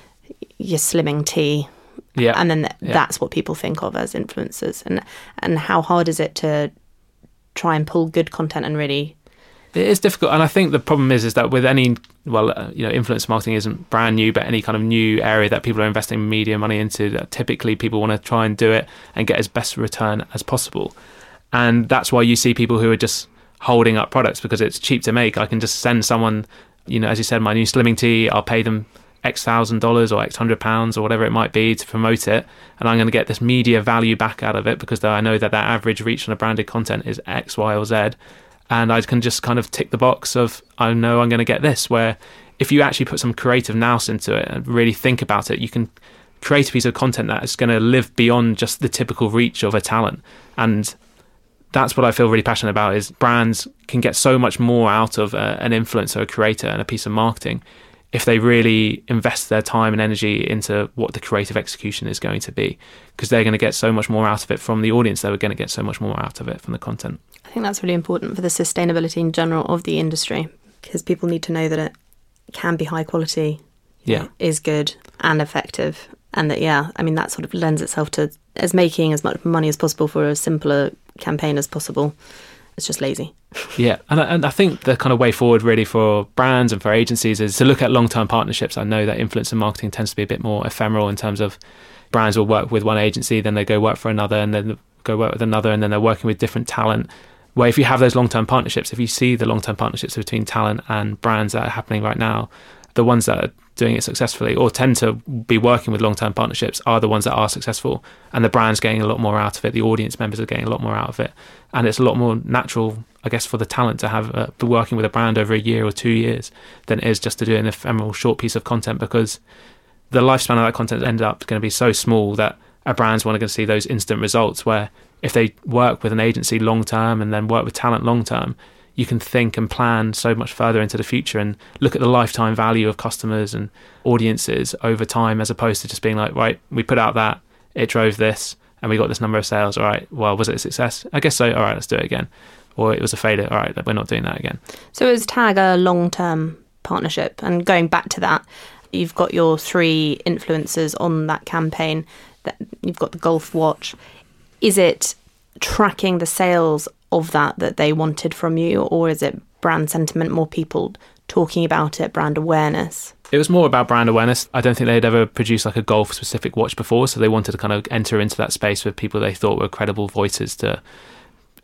your slimming tea, yeah, and then th- yeah. that's what people think of as influencers. And and how hard is it to try and pull good content and really... It is difficult, and I think the problem is is that with any, well, uh, you know, influence marketing isn't brand new, but any kind of new area that people are investing media money into, that typically people want to try and do it and get as best return as possible. And that's why you see people who are just holding up products because it's cheap to make. I can just send someone, you know, as you said, my new slimming tea, I'll pay them X thousand dollars or X hundred pounds or whatever it might be to promote it, and I'm going to get this media value back out of it because I know that that average reach on a branded content is X, Y or Z, and I can just kind of tick the box of I know I'm going to get this. Where if you actually put some creative nous into it and really think about it, you can create a piece of content that is going to live beyond just the typical reach of a talent. And that's what I feel really passionate about, is brands can get so much more out of a, an influencer, a creator and a piece of marketing if they really invest their time and energy into what the creative execution is going to be, because they're going to get so much more out of it from the audience. They're going to get so much more out of it from the content. I think that's really important for the sustainability in general of the industry, because people need to know that it can be high quality, yeah, is good and effective, and that, yeah, I mean, that sort of lends itself to as making as much money as possible for a simpler campaign as possible. It's just lazy. Yeah, and I, and I think the kind of way forward really for brands and for agencies is to look at long-term partnerships. I know that influencer marketing tends to be a bit more ephemeral in terms of brands will work with one agency, then they go work for another, and then go work with another, and then they're working with different talent. Where if you have those long-term partnerships, if you see the long-term partnerships between talent and brands that are happening right now, the ones that are doing it successfully or tend to be working with long-term partnerships are the ones that are successful, and the brand's getting a lot more out of it, the audience members are getting a lot more out of it, and it's a lot more natural, I guess, for the talent to have uh, be working with a brand over a year or two years than it is just to do an ephemeral short piece of content, because the lifespan of that content ends up going to be so small that our brands want to see those instant results, where if they work with an agency long-term and then work with talent long-term, you can think and plan so much further into the future and look at the lifetime value of customers and audiences over time, as opposed to just being like, right, we put out that, it drove this, and we got this number of sales. All right, well, was it a success? I guess so. All right, let's do it again. Or it was a failure. All right, we're not doing that again. So is Tag a long-term partnership? And going back to that, you've got your three influencers on that campaign. That you've got the golf watch. Is it tracking the sales of that that they wanted from you, or is it brand sentiment, more people talking about it, brand awareness? It was more about brand awareness. I don't think they'd ever produced like a golf specific watch before, so they wanted to kind of enter into that space with people they thought were credible voices to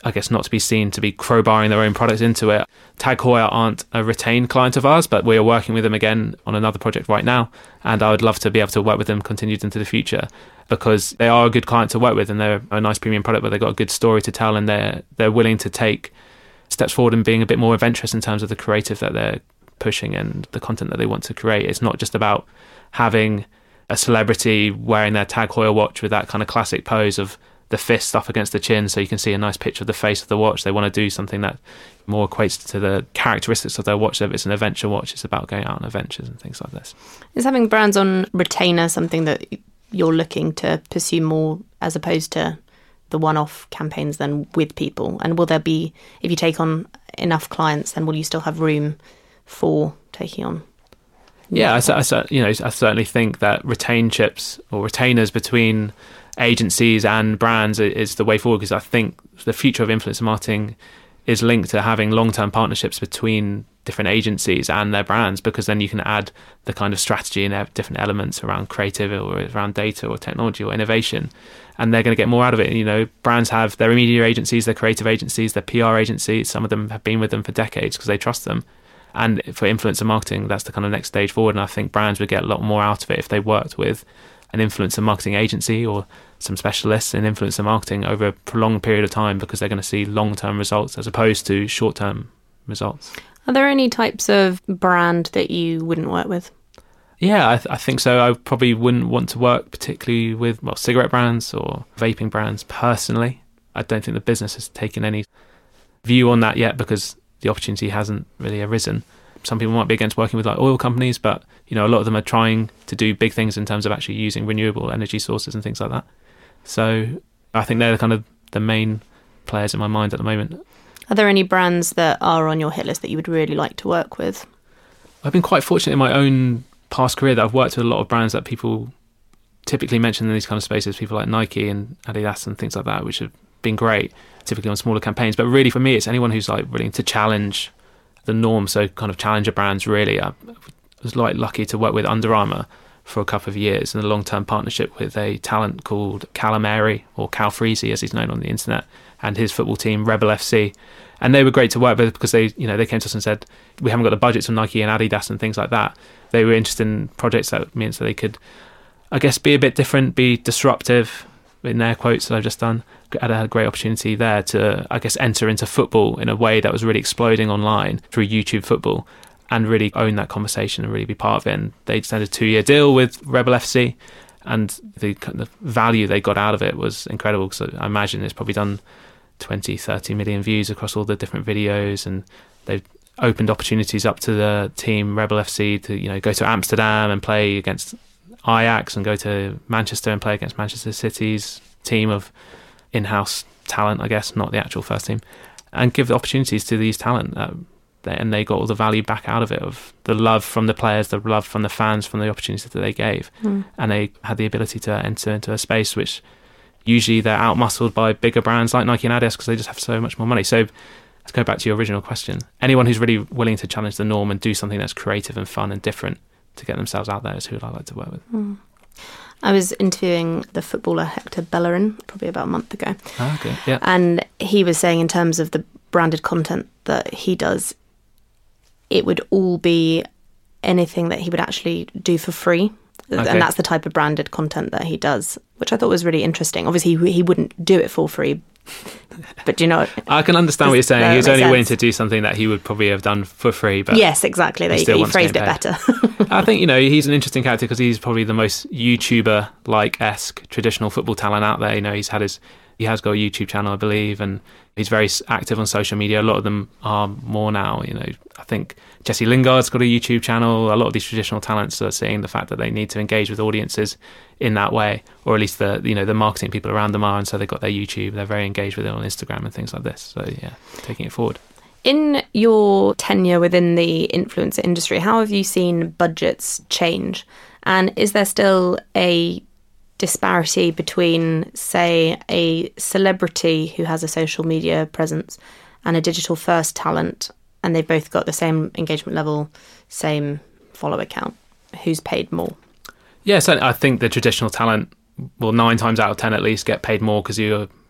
I guess, not to be seen to be crowbarring their own products into it. Tag Heuer aren't a retained client of ours, but we are working with them again on another project right now. And I would love to be able to work with them continued into the future, because they are a good client to work with and they're a nice premium product, but they've got a good story to tell, and they're, they're willing to take steps forward and being a bit more adventurous in terms of the creative that they're pushing and the content that they want to create. It's not just about having a celebrity wearing their Tag Heuer watch with that kind of classic pose of the fist up against the chin so you can see a nice picture of the face of the watch. They want to do something that more equates to the characteristics of their watch. So if it's an adventure watch, it's about going out on adventures and things like this. Is having brands on retainer something that you're looking to pursue more, as opposed to the one-off campaigns then with people? And will there be, if you take on enough clients, then will you still have room for taking on? Yeah, I, I, you know, I certainly think that retainships or retainers between agencies and brands is the way forward, because I think the future of influencer marketing is linked to having long-term partnerships between different agencies and their brands, because then you can add the kind of strategy and different elements around creative or around data or technology or innovation, and they're going to get more out of it. You know, brands have their media agencies, their creative agencies, their P R agencies. Some of them have been with them for decades because they trust them. And for influencer marketing, that's the kind of next stage forward. And I think brands would get a lot more out of it if they worked with an influencer marketing agency or some specialists in influencer marketing over a prolonged period of time, because they're going to see long-term results as opposed to short-term results. Are there any types of brand that you wouldn't work with? Yeah, I, th- I think so. I probably wouldn't want to work particularly with well, cigarette brands or vaping brands personally. I don't think the business has taken any view on that yet, because the opportunity hasn't really arisen. Some people might be against working with like oil companies, but you know, a lot of them are trying to do big things in terms of actually using renewable energy sources and things like that. So I think they're the kind of the main players in my mind at the moment. Are there any brands that are on your hit list that you would really like to work with? I've been quite fortunate in my own past career that I've worked with a lot of brands that people typically mention in these kind of spaces, people like Nike and Adidas and things like that, which have been great, typically on smaller campaigns. But really for me, it's anyone who's like willing to challenge the norm, so kind of challenger brands really. I was like lucky to work with Under Armour for a couple of years in a long-term partnership with a talent called Callum Airy, or Cal Freezy as he's known on the internet, and his football team Rebel F C. And they were great to work with because they, you know, they came to us and said, we haven't got the budgets of Nike and Adidas and things like that. They were interested in projects that means that they could, I guess, be a bit different, be disruptive, in their quotes that I've just done. I had a great opportunity there to, I guess, enter into football in a way that was really exploding online through YouTube football, and really own that conversation and really be part of it. And they signed a two-year deal with Rebel F C, and the, the value they got out of it was incredible. So I imagine it's probably done twenty, thirty million views across all the different videos, and they've opened opportunities up to the team Rebel F C to, you know, go to Amsterdam and play against Ajax, and go to Manchester and play against Manchester City's team of in-house talent, I guess, not the actual first team, and give opportunities to these talent. Uh, and they got all the value back out of it, of the love from the players, the love from the fans, from the opportunities that they gave. Mm. And they had the ability to enter into a space which usually they're out-muscled by bigger brands like Nike and Adidas because they just have so much more money. So to go back to your original question, anyone who's really willing to challenge the norm and do something that's creative and fun and different to get themselves out there is who I like to work with. Mm. I was interviewing the footballer Hector Bellerin probably about a month ago. Ah, okay. Yeah. And he was saying in terms of the branded content that he does, it would all be anything that he would actually do for free. Okay. And that's the type of branded content that he does, which I thought was really interesting. Obviously, he, he wouldn't do it for free. But do you know what? I can understand what you're saying. He was only sense. willing to do something that he would probably have done for free. But yes, exactly. He, he phrased it better. I think, you know, he's an interesting character because he's probably the most YouTuber-like-esque traditional football talent out there. You know, he's had his, he has got a YouTube channel, I believe, and he's very active on social media. A lot of them are more now. You know, I think Jesse Lingard's got a YouTube channel. A lot of these traditional talents are seeing the fact that they need to engage with audiences in that way, or at least the, you know, the marketing people around them are, and so they've got their YouTube. They're very engaged with it on Instagram and things like this. So yeah, taking it forward. In your tenure within the influencer industry, how have you seen budgets change? And is there still a disparity between, say, a celebrity who has a social media presence and a digital first talent, and they've both got the same engagement level, same follower count? Who's paid more? Yes, I think the traditional talent will nine times out of ten at least get paid more because you're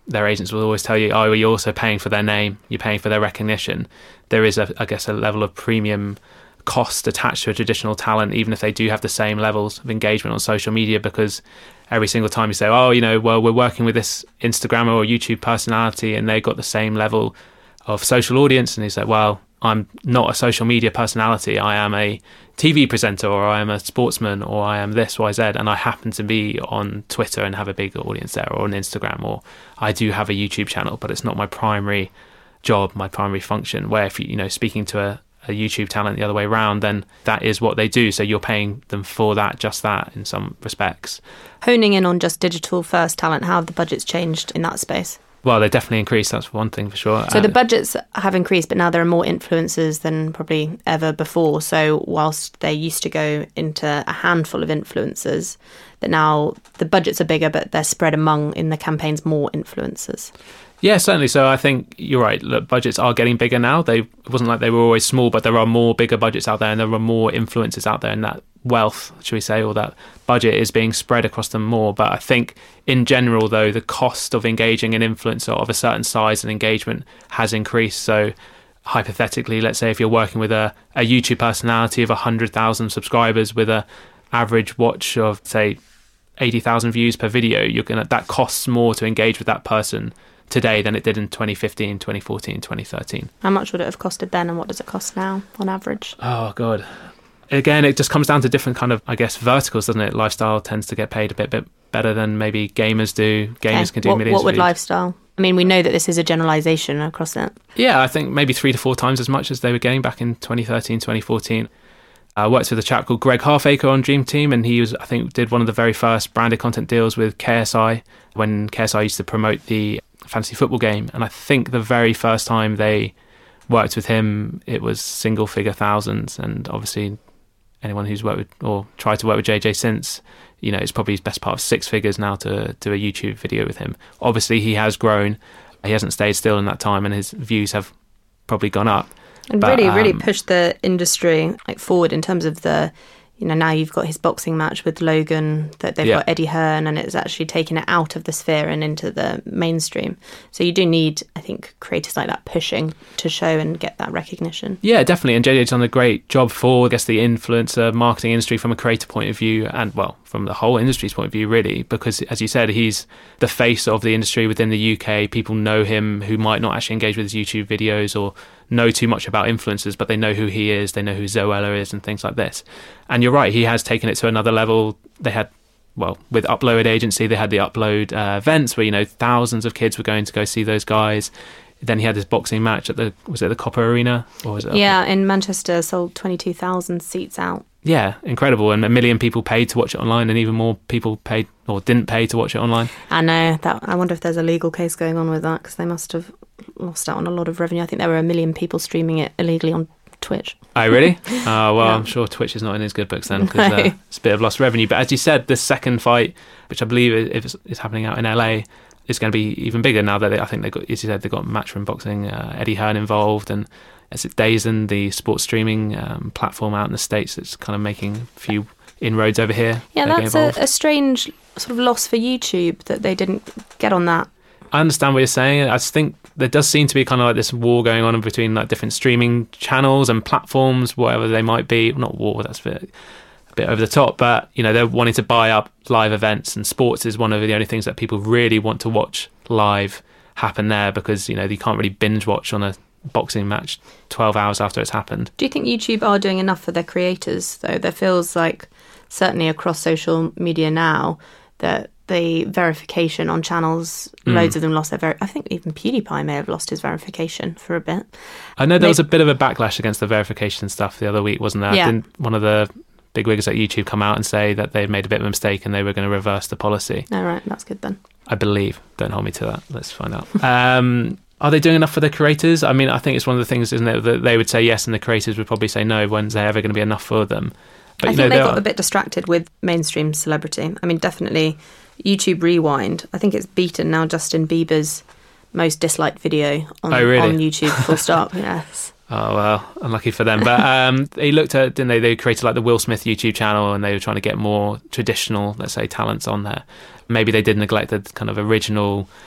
their agents will always tell you, oh, well, you're also paying for their name, you're paying for their recognition. There is, a, I guess, a level of premium cost attached to a traditional talent, even if they do have the same levels of engagement on social media, because every single time you say, oh, you know, well, we're working with this Instagrammer or YouTube personality and they've got the same level of social audience, and he's like, well, I'm not a social media personality, I am a T V presenter, or I am a sportsman, or I am this, Y, Z, and I happen to be on Twitter and have a big audience there, or on Instagram, or I do have a YouTube channel, but it's not my primary job, my primary function. Where if you, you know, speaking to a, a YouTube talent the other way around, then that is what they do, so you're paying them for that, just that, in some respects. Honing in on just digital first talent, how have the budgets changed in that space? Well, they definitely increased, that's one thing for sure. So the budgets have increased, but now there are more influencers than probably ever before. So whilst they used to go into a handful of influencers, that now the budgets are bigger, but they're spread among, in the campaigns, more influencers. Yeah, certainly. So I think you're right. Look, budgets are getting bigger now. They, it wasn't like they were always small, but there are more bigger budgets out there, and there are more influencers out there, and that wealth, should we say, or that budget is being spread across them more. But I think in general, though, the cost of engaging an influencer of a certain size and engagement has increased. So hypothetically, let's say if you're working with a, a YouTube personality of one hundred thousand subscribers with a average watch of, say, eighty thousand views per video, you're gonna that costs more to engage with that person today than it did in twenty fifteen, twenty fourteen, twenty thirteen. How much would it have costed then, and what does it cost now on average? Oh, God. Again, it just comes down to different kind of, I guess, verticals, doesn't it? Lifestyle tends to get paid a bit, bit better than maybe gamers do. Gamers okay. can do what, millions What would of views. lifestyle? I mean, we know that this is a generalisation across it. Yeah, I think maybe three to four times as much as they were getting back in twenty thirteen, twenty fourteen. I worked with a chap called Greg Halfacre on Dream Team, and he was, I think, did one of the very first branded content deals with K S I when K S I used to promote the fantasy football game. And I think the very first time they worked with him, it was single figure thousands. And obviously, anyone who's worked with or tried to work with J J since, you know, it's probably his best part of six figures now to do a YouTube video with him. Obviously, he has grown. He hasn't stayed still in that time, and his views have probably gone up. And but, really, um, really pushed the industry like forward in terms of the, you know, now you've got his boxing match with Logan, that they've yeah. got Eddie Hearn, and it's actually taken it out of the sphere and into the mainstream. So you do need, I think, creators like that pushing to show and get that recognition. Yeah, definitely. And J J's done a great job for, I guess, the influencer marketing industry from a creator point of view, and, well, from the whole industry's point of view, really, because, as you said, he's the face of the industry within the U K. People know him who might not actually engage with his YouTube videos or know too much about influencers, but they know who he is, they know who Zoella is and things like this. And you're right, he has taken it to another level. They had, well, with Upload Agency, they had the Upload uh, events where, you know, thousands of kids were going to go see those guys. Then he had this boxing match at the, was it the Copper Arena? Or was it yeah, in Manchester, sold twenty-two thousand seats out. Yeah, incredible. And a million people paid to watch it online, and even more people paid or didn't pay to watch it online. I know. that. I wonder if there's a legal case going on with that, because they must have lost out on a lot of revenue. I think there were a million people streaming it illegally on Twitch. Oh, really? Oh, uh, well, yeah. I'm sure Twitch is not in his good books then, because no. uh, it's a bit of lost revenue. But as you said, the second fight, which I believe is, is happening out in L A, is going to be even bigger now that they, I think they got, as you said, they got Matchroom Boxing, uh, Eddie Hearn involved, and as it DAZN, the sports streaming um, platform out in the States, that's kind of making a few inroads over here. Yeah, that's a, a strange sort of loss for YouTube that they didn't get on that. I understand what you're saying. I just think there does seem to be kind of like this war going on between like different streaming channels and platforms, whatever they might be. Not war, that's a bit, a bit over the top, but you know, they're wanting to buy up live events, and sports is one of the only things that people really want to watch live happen there, because you know, you can't really binge watch on a boxing match twelve hours after it's happened. Do you think YouTube are doing enough for their creators, though? There feels like, certainly across social media now, that the verification on channels, mm. loads of them lost their ver- I think even PewDiePie may have lost his verification for a bit. I know there Maybe- was a bit of a backlash against the verification stuff the other week, wasn't there? Yeah. Didn't one of the bigwigs at YouTube come out and say that they'd made a bit of a mistake and they were going to reverse the policy? Oh, right, that's good then. I believe. Don't hold me to that. Let's find out. um, are they doing enough for the creators? I mean, I think it's one of the things, isn't it, that they would say yes and the creators would probably say no. When's there ever going to be enough for them? But, I you think know, they got are... a bit distracted with mainstream celebrity. I mean, definitely YouTube Rewind. I think it's beaten now Justin Bieber's most disliked video on, oh, really? on YouTube, full stop. Yes. Oh, well, unlucky for them. But um, they looked at, didn't they? They created like the Will Smith YouTube channel, and they were trying to get more traditional, let's say, talents on there. Maybe they did neglect the kind of original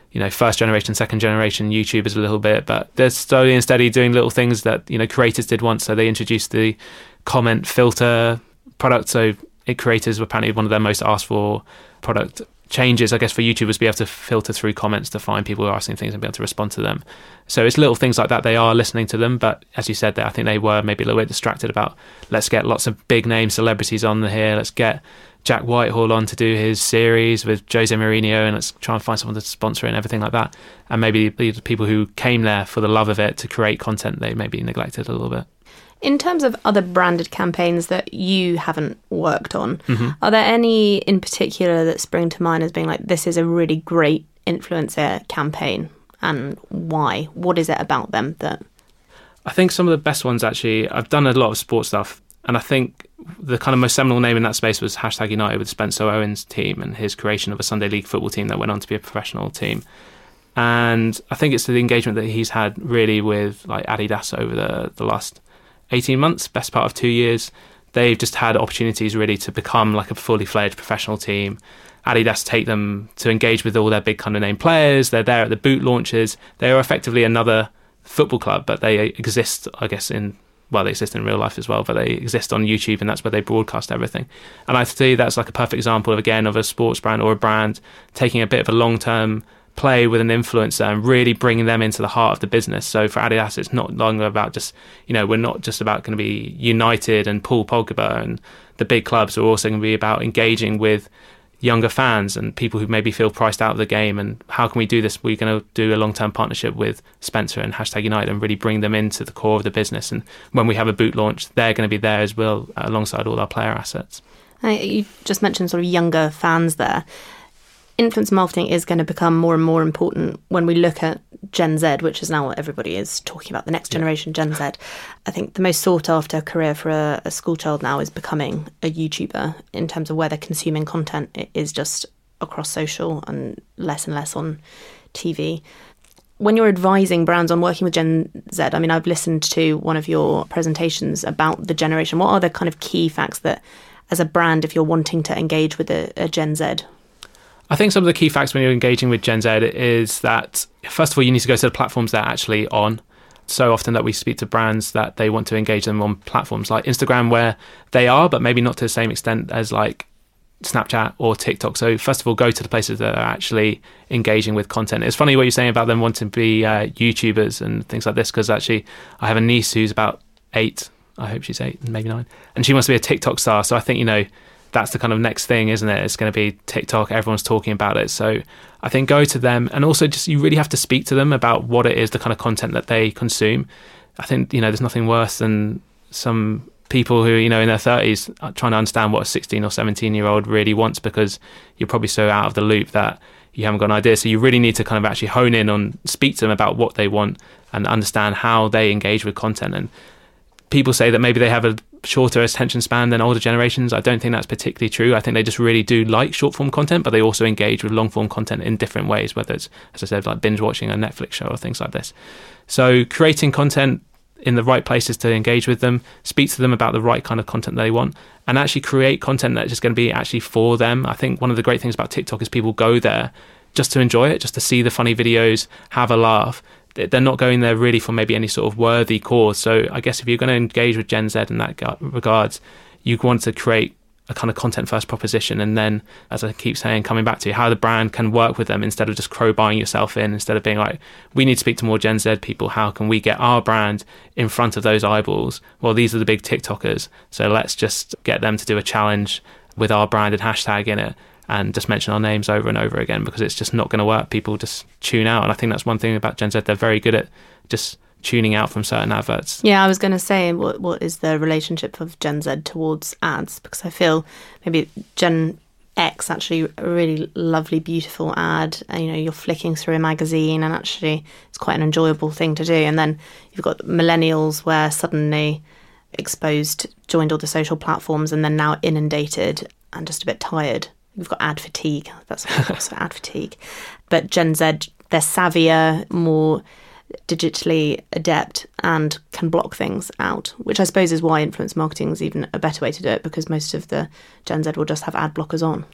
you know, first generation, second generation YouTubers a little bit, but they're slowly and steady doing little things that, you know, creators did once. So they introduced the comment filter product. So it creators were apparently one of their most asked for product changes, I guess, for YouTubers to be able to filter through comments to find people who are asking things and be able to respond to them. So it's little things like that. They are listening to them, but as you said, that I think they were maybe a little bit distracted about, let's get lots of big name celebrities on here. Let's get Jack Whitehall on to do his series with Jose Mourinho, and let's try and find someone to sponsor it and everything like that. And maybe the people who came there for the love of it to create content, they maybe neglected a little bit. In terms of other branded campaigns that you haven't worked on, mm-hmm. are there any in particular that spring to mind as being like, this is a really great influencer campaign, and why? What is it about them that... I think some of the best ones, actually, I've done a lot of sports stuff, and I think the kind of most seminal name in that space was Hashtag United with Spencer Owen's team and his creation of a Sunday League football team that went on to be a professional team. And I think it's the engagement that he's had really with like Adidas over the, the last eighteen months, best part of two years. They've just had opportunities really to become like a fully fledged professional team. Adidas take them to engage with all their big kind of name players. They're there at the boot launches. They are effectively another football club, but they exist, I guess, in, well, they exist in real life as well, but they exist on YouTube, and that's where they broadcast everything. And I see that's like a perfect example of, again, of a sports brand or a brand taking a bit of a long-term play with an influencer and really bringing them into the heart of the business. So for Adidas, it's not longer about just, you know, we're not just about going to be United and Paul Pogba and the big clubs. We're also going to be about engaging with younger fans and people who maybe feel priced out of the game. And how can we do this? We're going to do a long-term partnership with Spencer and Hashtag United and really bring them into the core of the business. And when we have a boot launch, they're going to be there as well, alongside all our player assets. You just mentioned sort of younger fans there. Influencer marketing is going to become more and more important when we look at Gen Z, which is now what everybody is talking about, the next generation, yeah. Gen Z. I think the most sought after career for a, a school child now is becoming a YouTuber, in terms of where they're consuming content. It is just across social and less and less on T V. When you're advising brands on working with Gen Z, I mean, I've listened to one of your presentations about the generation. What are the kind of key facts that, as a brand, if you're wanting to engage with a, a Gen Z? I think some of the key facts when you're engaging with Gen Z is that, first of all, you need to go to the platforms they're actually on. So often that we speak to brands that they want to engage them on platforms like Instagram, where they are, but maybe not to the same extent as like Snapchat or TikTok. So first of all, go to the places that are actually engaging with content. It's funny what you're saying about them wanting to be uh, YouTubers and things like this, because actually I have a niece who's about eight. I hope she's eight, maybe nine. And she wants to be a TikTok star. So I think, you know, that's the kind of next thing, isn't it? It's going to be TikTok. Everyone's talking about it. So I think go to them, and also just you really have to speak to them about what it is, the kind of content that they consume. I think, you know, there's nothing worse than some people who, you know, in their thirties are trying to understand what a sixteen or seventeen year old really wants, because you're probably so out of the loop that you haven't got an idea. So you really need to kind of actually hone in on, speak to them about what they want and understand how they engage with content. And people say that maybe they have a shorter attention span than older generations. I don't think that's particularly true. I think they just really do like short form content, but they also engage with long form content in different ways, whether it's, as I said, like binge watching a Netflix show or things like this. So creating content in the right places to engage with them, speak to them about the right kind of content they want, and actually create content that is going to be actually for them. I think one of the great things about TikTok is people go there just to enjoy it, just to see the funny videos, have a laugh. They're not going there really for maybe any sort of worthy cause. So I guess if you're going to engage with Gen Z in that regards, you want to create a kind of content first proposition. And then, as I keep saying, coming back to how the brand can work with them instead of just crowbarring yourself in, instead of being like, we need to speak to more Gen Z people. How can we get our brand in front of those eyeballs? Well, these are the big TikTokers. So let's just get them to do a challenge with our branded hashtag in it, and just mention our names over and over again, because it's just not going to work. People just tune out. And I think that's one thing about Gen Z. They're very good at just tuning out from certain adverts. Yeah, I was going to say, what what is the relationship of Gen Z towards ads? Because I feel maybe Gen X, actually a really lovely, beautiful ad. And, you know, you're flicking through a magazine and actually it's quite an enjoyable thing to do. And then you've got millennials where suddenly exposed, joined all the social platforms and then now inundated and just a bit tired. We've got ad fatigue. That's what we've got, ad fatigue. But Gen Z, they're savvier, more digitally adept, and can block things out, which I suppose is why influence marketing is even a better way to do it, because most of the Gen Z will just have ad blockers on.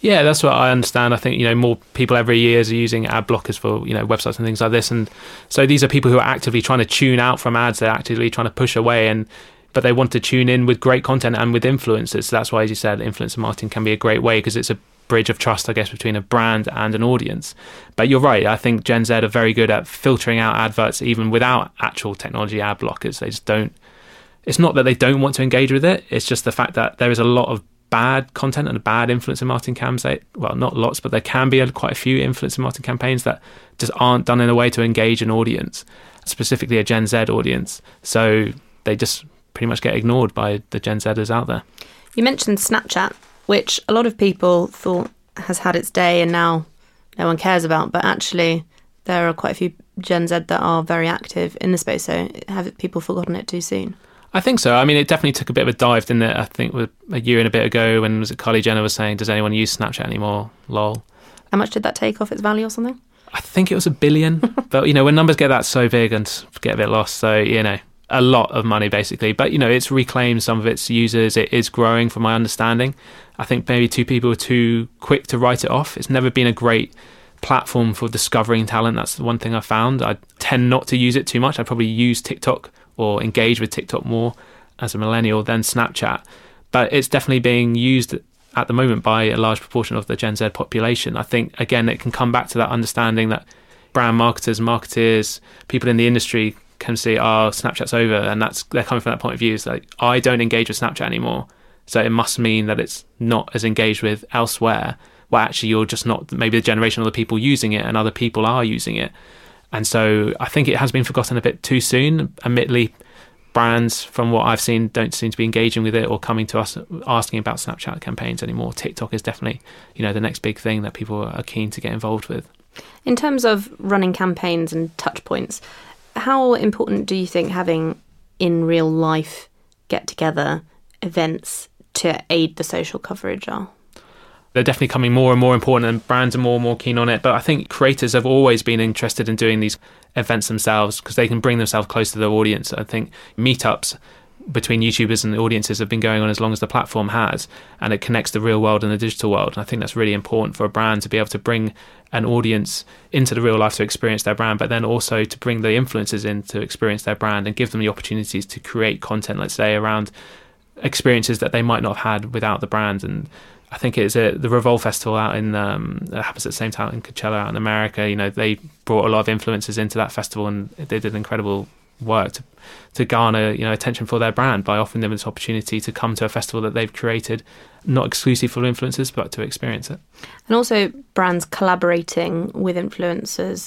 Yeah, that's what I understand. I think, you know, more people every year are using ad blockers for, you know, websites and things like this. And so these are people who are actively trying to tune out from ads. They're actively trying to push away, and but they want to tune in with great content and with influencers. So that's why, as you said, influencer marketing can be a great way, because it's a bridge of trust, I guess, between a brand and an audience. But you're right. I think Gen Z are very good at filtering out adverts even without actual technology ad blockers. They just don't. It's not that they don't want to engage with it. It's just the fact that there is a lot of bad content and bad influencer marketing campaigns. Well, not lots, but there can be a, quite a few influencer marketing campaigns that just aren't done in a way to engage an audience, specifically a Gen Z audience. So they just pretty much get ignored by the Gen Zers out there. You mentioned Snapchat, which a lot of people thought has had its day and now no one cares about, but actually there are quite a few Gen Z that are very active in the space. So have people forgotten it too soon? I think so. I mean, it definitely took a bit of a dive, didn't it? I think a year and a bit ago when was it Kylie Jenner was saying, does anyone use Snapchat anymore? Lol. How much did that take off its value or something? I think it was a billion. But, you know, when numbers get that so big and get a bit lost, so, you know, a lot of money basically. But, you know, it's reclaimed some of its users. It is growing from my understanding. I think maybe two people were too quick to write it off. It's never been a great platform for discovering talent. That's the one thing I found. I tend not to use it too much. I probably use TikTok or engage with TikTok more as a millennial than Snapchat. But it's definitely being used at the moment by a large proportion of the Gen Z population. I think, again, it can come back to that understanding that brand marketers, marketeers, people in the industry can see, oh, Snapchat's over. And that's they're coming from that point of view. It's like, I don't engage with Snapchat anymore. So it must mean that it's not as engaged with elsewhere. Well, actually, you're just not maybe the generation of the people using it, and other people are using it. And so I think it has been forgotten a bit too soon. Admittedly, brands, from what I've seen, don't seem to be engaging with it or coming to us asking about Snapchat campaigns anymore. TikTok is definitely, you know, the next big thing that people are keen to get involved with. In terms of running campaigns and touch points, how important do you think having in real life get-together events to aid the social coverage are? They're definitely coming more and more important, and brands are more and more keen on it. But I think creators have always been interested in doing these events themselves because they can bring themselves close to their audience. I think meetups between YouTubers and the audiences have been going on as long as the platform has, and it connects the real world and the digital world. And I think that's really important for a brand to be able to bring an audience into the real life to experience their brand, but then also to bring the influencers in to experience their brand and give them the opportunities to create content, let's say, around experiences that they might not have had without the brand. And I think it's a, the Revolve Festival out in um, that happens at the same time in Coachella out in America. You know, they brought a lot of influencers into that festival, and they did incredible work to, to garner, you know, attention for their brand by offering them this opportunity to come to a festival that they've created, not exclusive for influencers, but to experience it. And also brands collaborating with influencers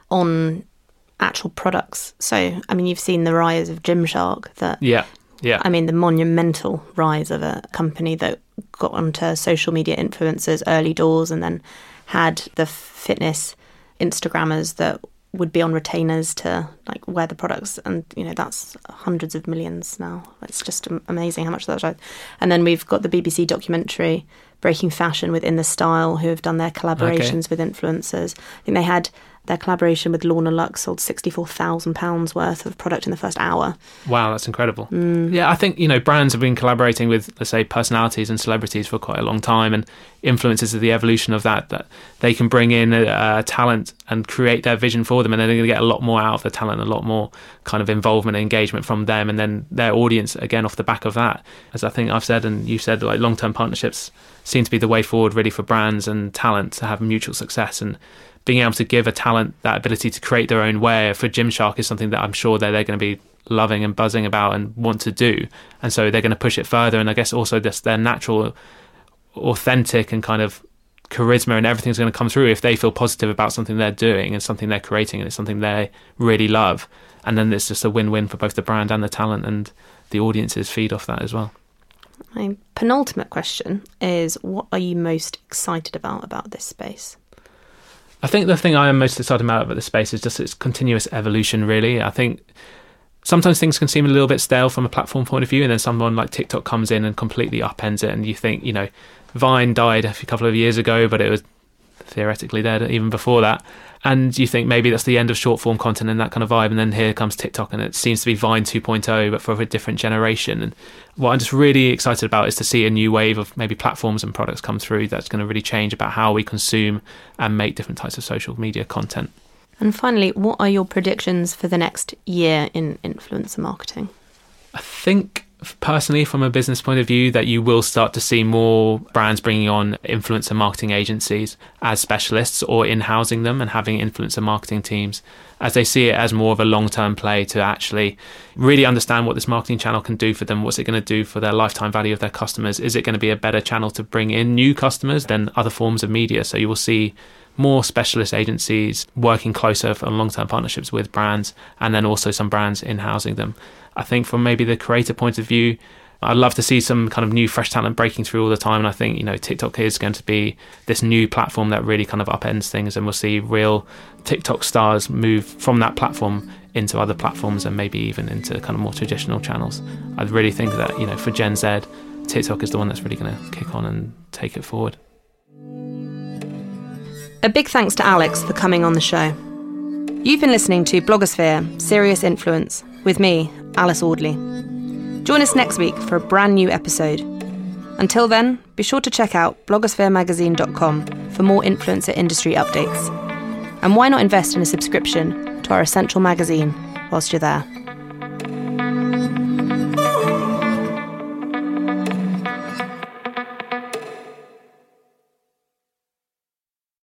on actual products. So, I mean, you've seen the rise of Gymshark. That yeah. Yeah. I mean, the monumental rise of a company that got onto social media influencers early doors and then had the fitness Instagrammers that would be on retainers to like wear the products. And, you know, that's hundreds of millions now. It's just amazing how much that's right. And then we've got the B B C documentary Breaking Fashion with In The Style, who have done their collaborations okay. with influencers. I think they had their collaboration with Lorna Lux sold sixty-four thousand pounds worth of product in the first hour. Wow, that's incredible. Mm. Yeah, I think, you know, brands have been collaborating with, let's say, personalities and celebrities for quite a long time, and influencers are the evolution of that, that they can bring in a, a talent and create their vision for them, and then they're going to get a lot more out of the talent, a lot more kind of involvement and engagement from them, and then their audience, again, off the back of that. As I think I've said, and you've said, like long-term partnerships seem to be the way forward really for brands and talent to have mutual success, and being able to give a talent that ability to create their own way for Gymshark is something that I'm sure that they're going to be loving and buzzing about and want to do. And so they're going to push it further. And I guess also just their natural, authentic and kind of charisma and everything's going to come through if they feel positive about something they're doing and something they're creating and it's something they really love. And then it's just a win-win for both the brand and the talent, and the audiences feed off that as well. My penultimate question is, what are you most excited about about this space? I think the thing I am most excited about about this space is just its continuous evolution, really. I think sometimes things can seem a little bit stale from a platform point of view, and then someone like TikTok comes in and completely upends it, and you think, you know, Vine died a couple of years ago, but it was theoretically dead even before that. And you think maybe that's the end of short form content and that kind of vibe. And then here comes TikTok, and it seems to be Vine two point oh, but for a different generation. And what I'm just really excited about is to see a new wave of maybe platforms and products come through that's going to really change about how we consume and make different types of social media content. And finally, what are your predictions for the next year in influencer marketing? I think personally, from a business point of view, that you will start to see more brands bringing on influencer marketing agencies as specialists or in-housing them and having influencer marketing teams, as they see it as more of a long-term play to actually really understand what this marketing channel can do for them. What's it going to do for their lifetime value of their customers? Is it going to be a better channel to bring in new customers than other forms of media? So you will see more specialist agencies working closer on long-term partnerships with brands, and then also some brands in-housing them. I think from maybe the creator point of view, I'd love to see some kind of new fresh talent breaking through all the time. And I think, you know, TikTok is going to be this new platform that really kind of upends things, and we'll see real TikTok stars move from that platform into other platforms and maybe even into kind of more traditional channels. I really think that, you know, for Gen Z, TikTok is the one that's really going to kick on and take it forward. A big thanks to Alex for coming on the show. You've been listening to Blogosphere, Serious Influence, with me, Alice Audley. Join us next week for a brand new episode. Until then, be sure to check out blogosphere magazine dot com for more influencer industry updates. And why not invest in a subscription to our essential magazine whilst you're there?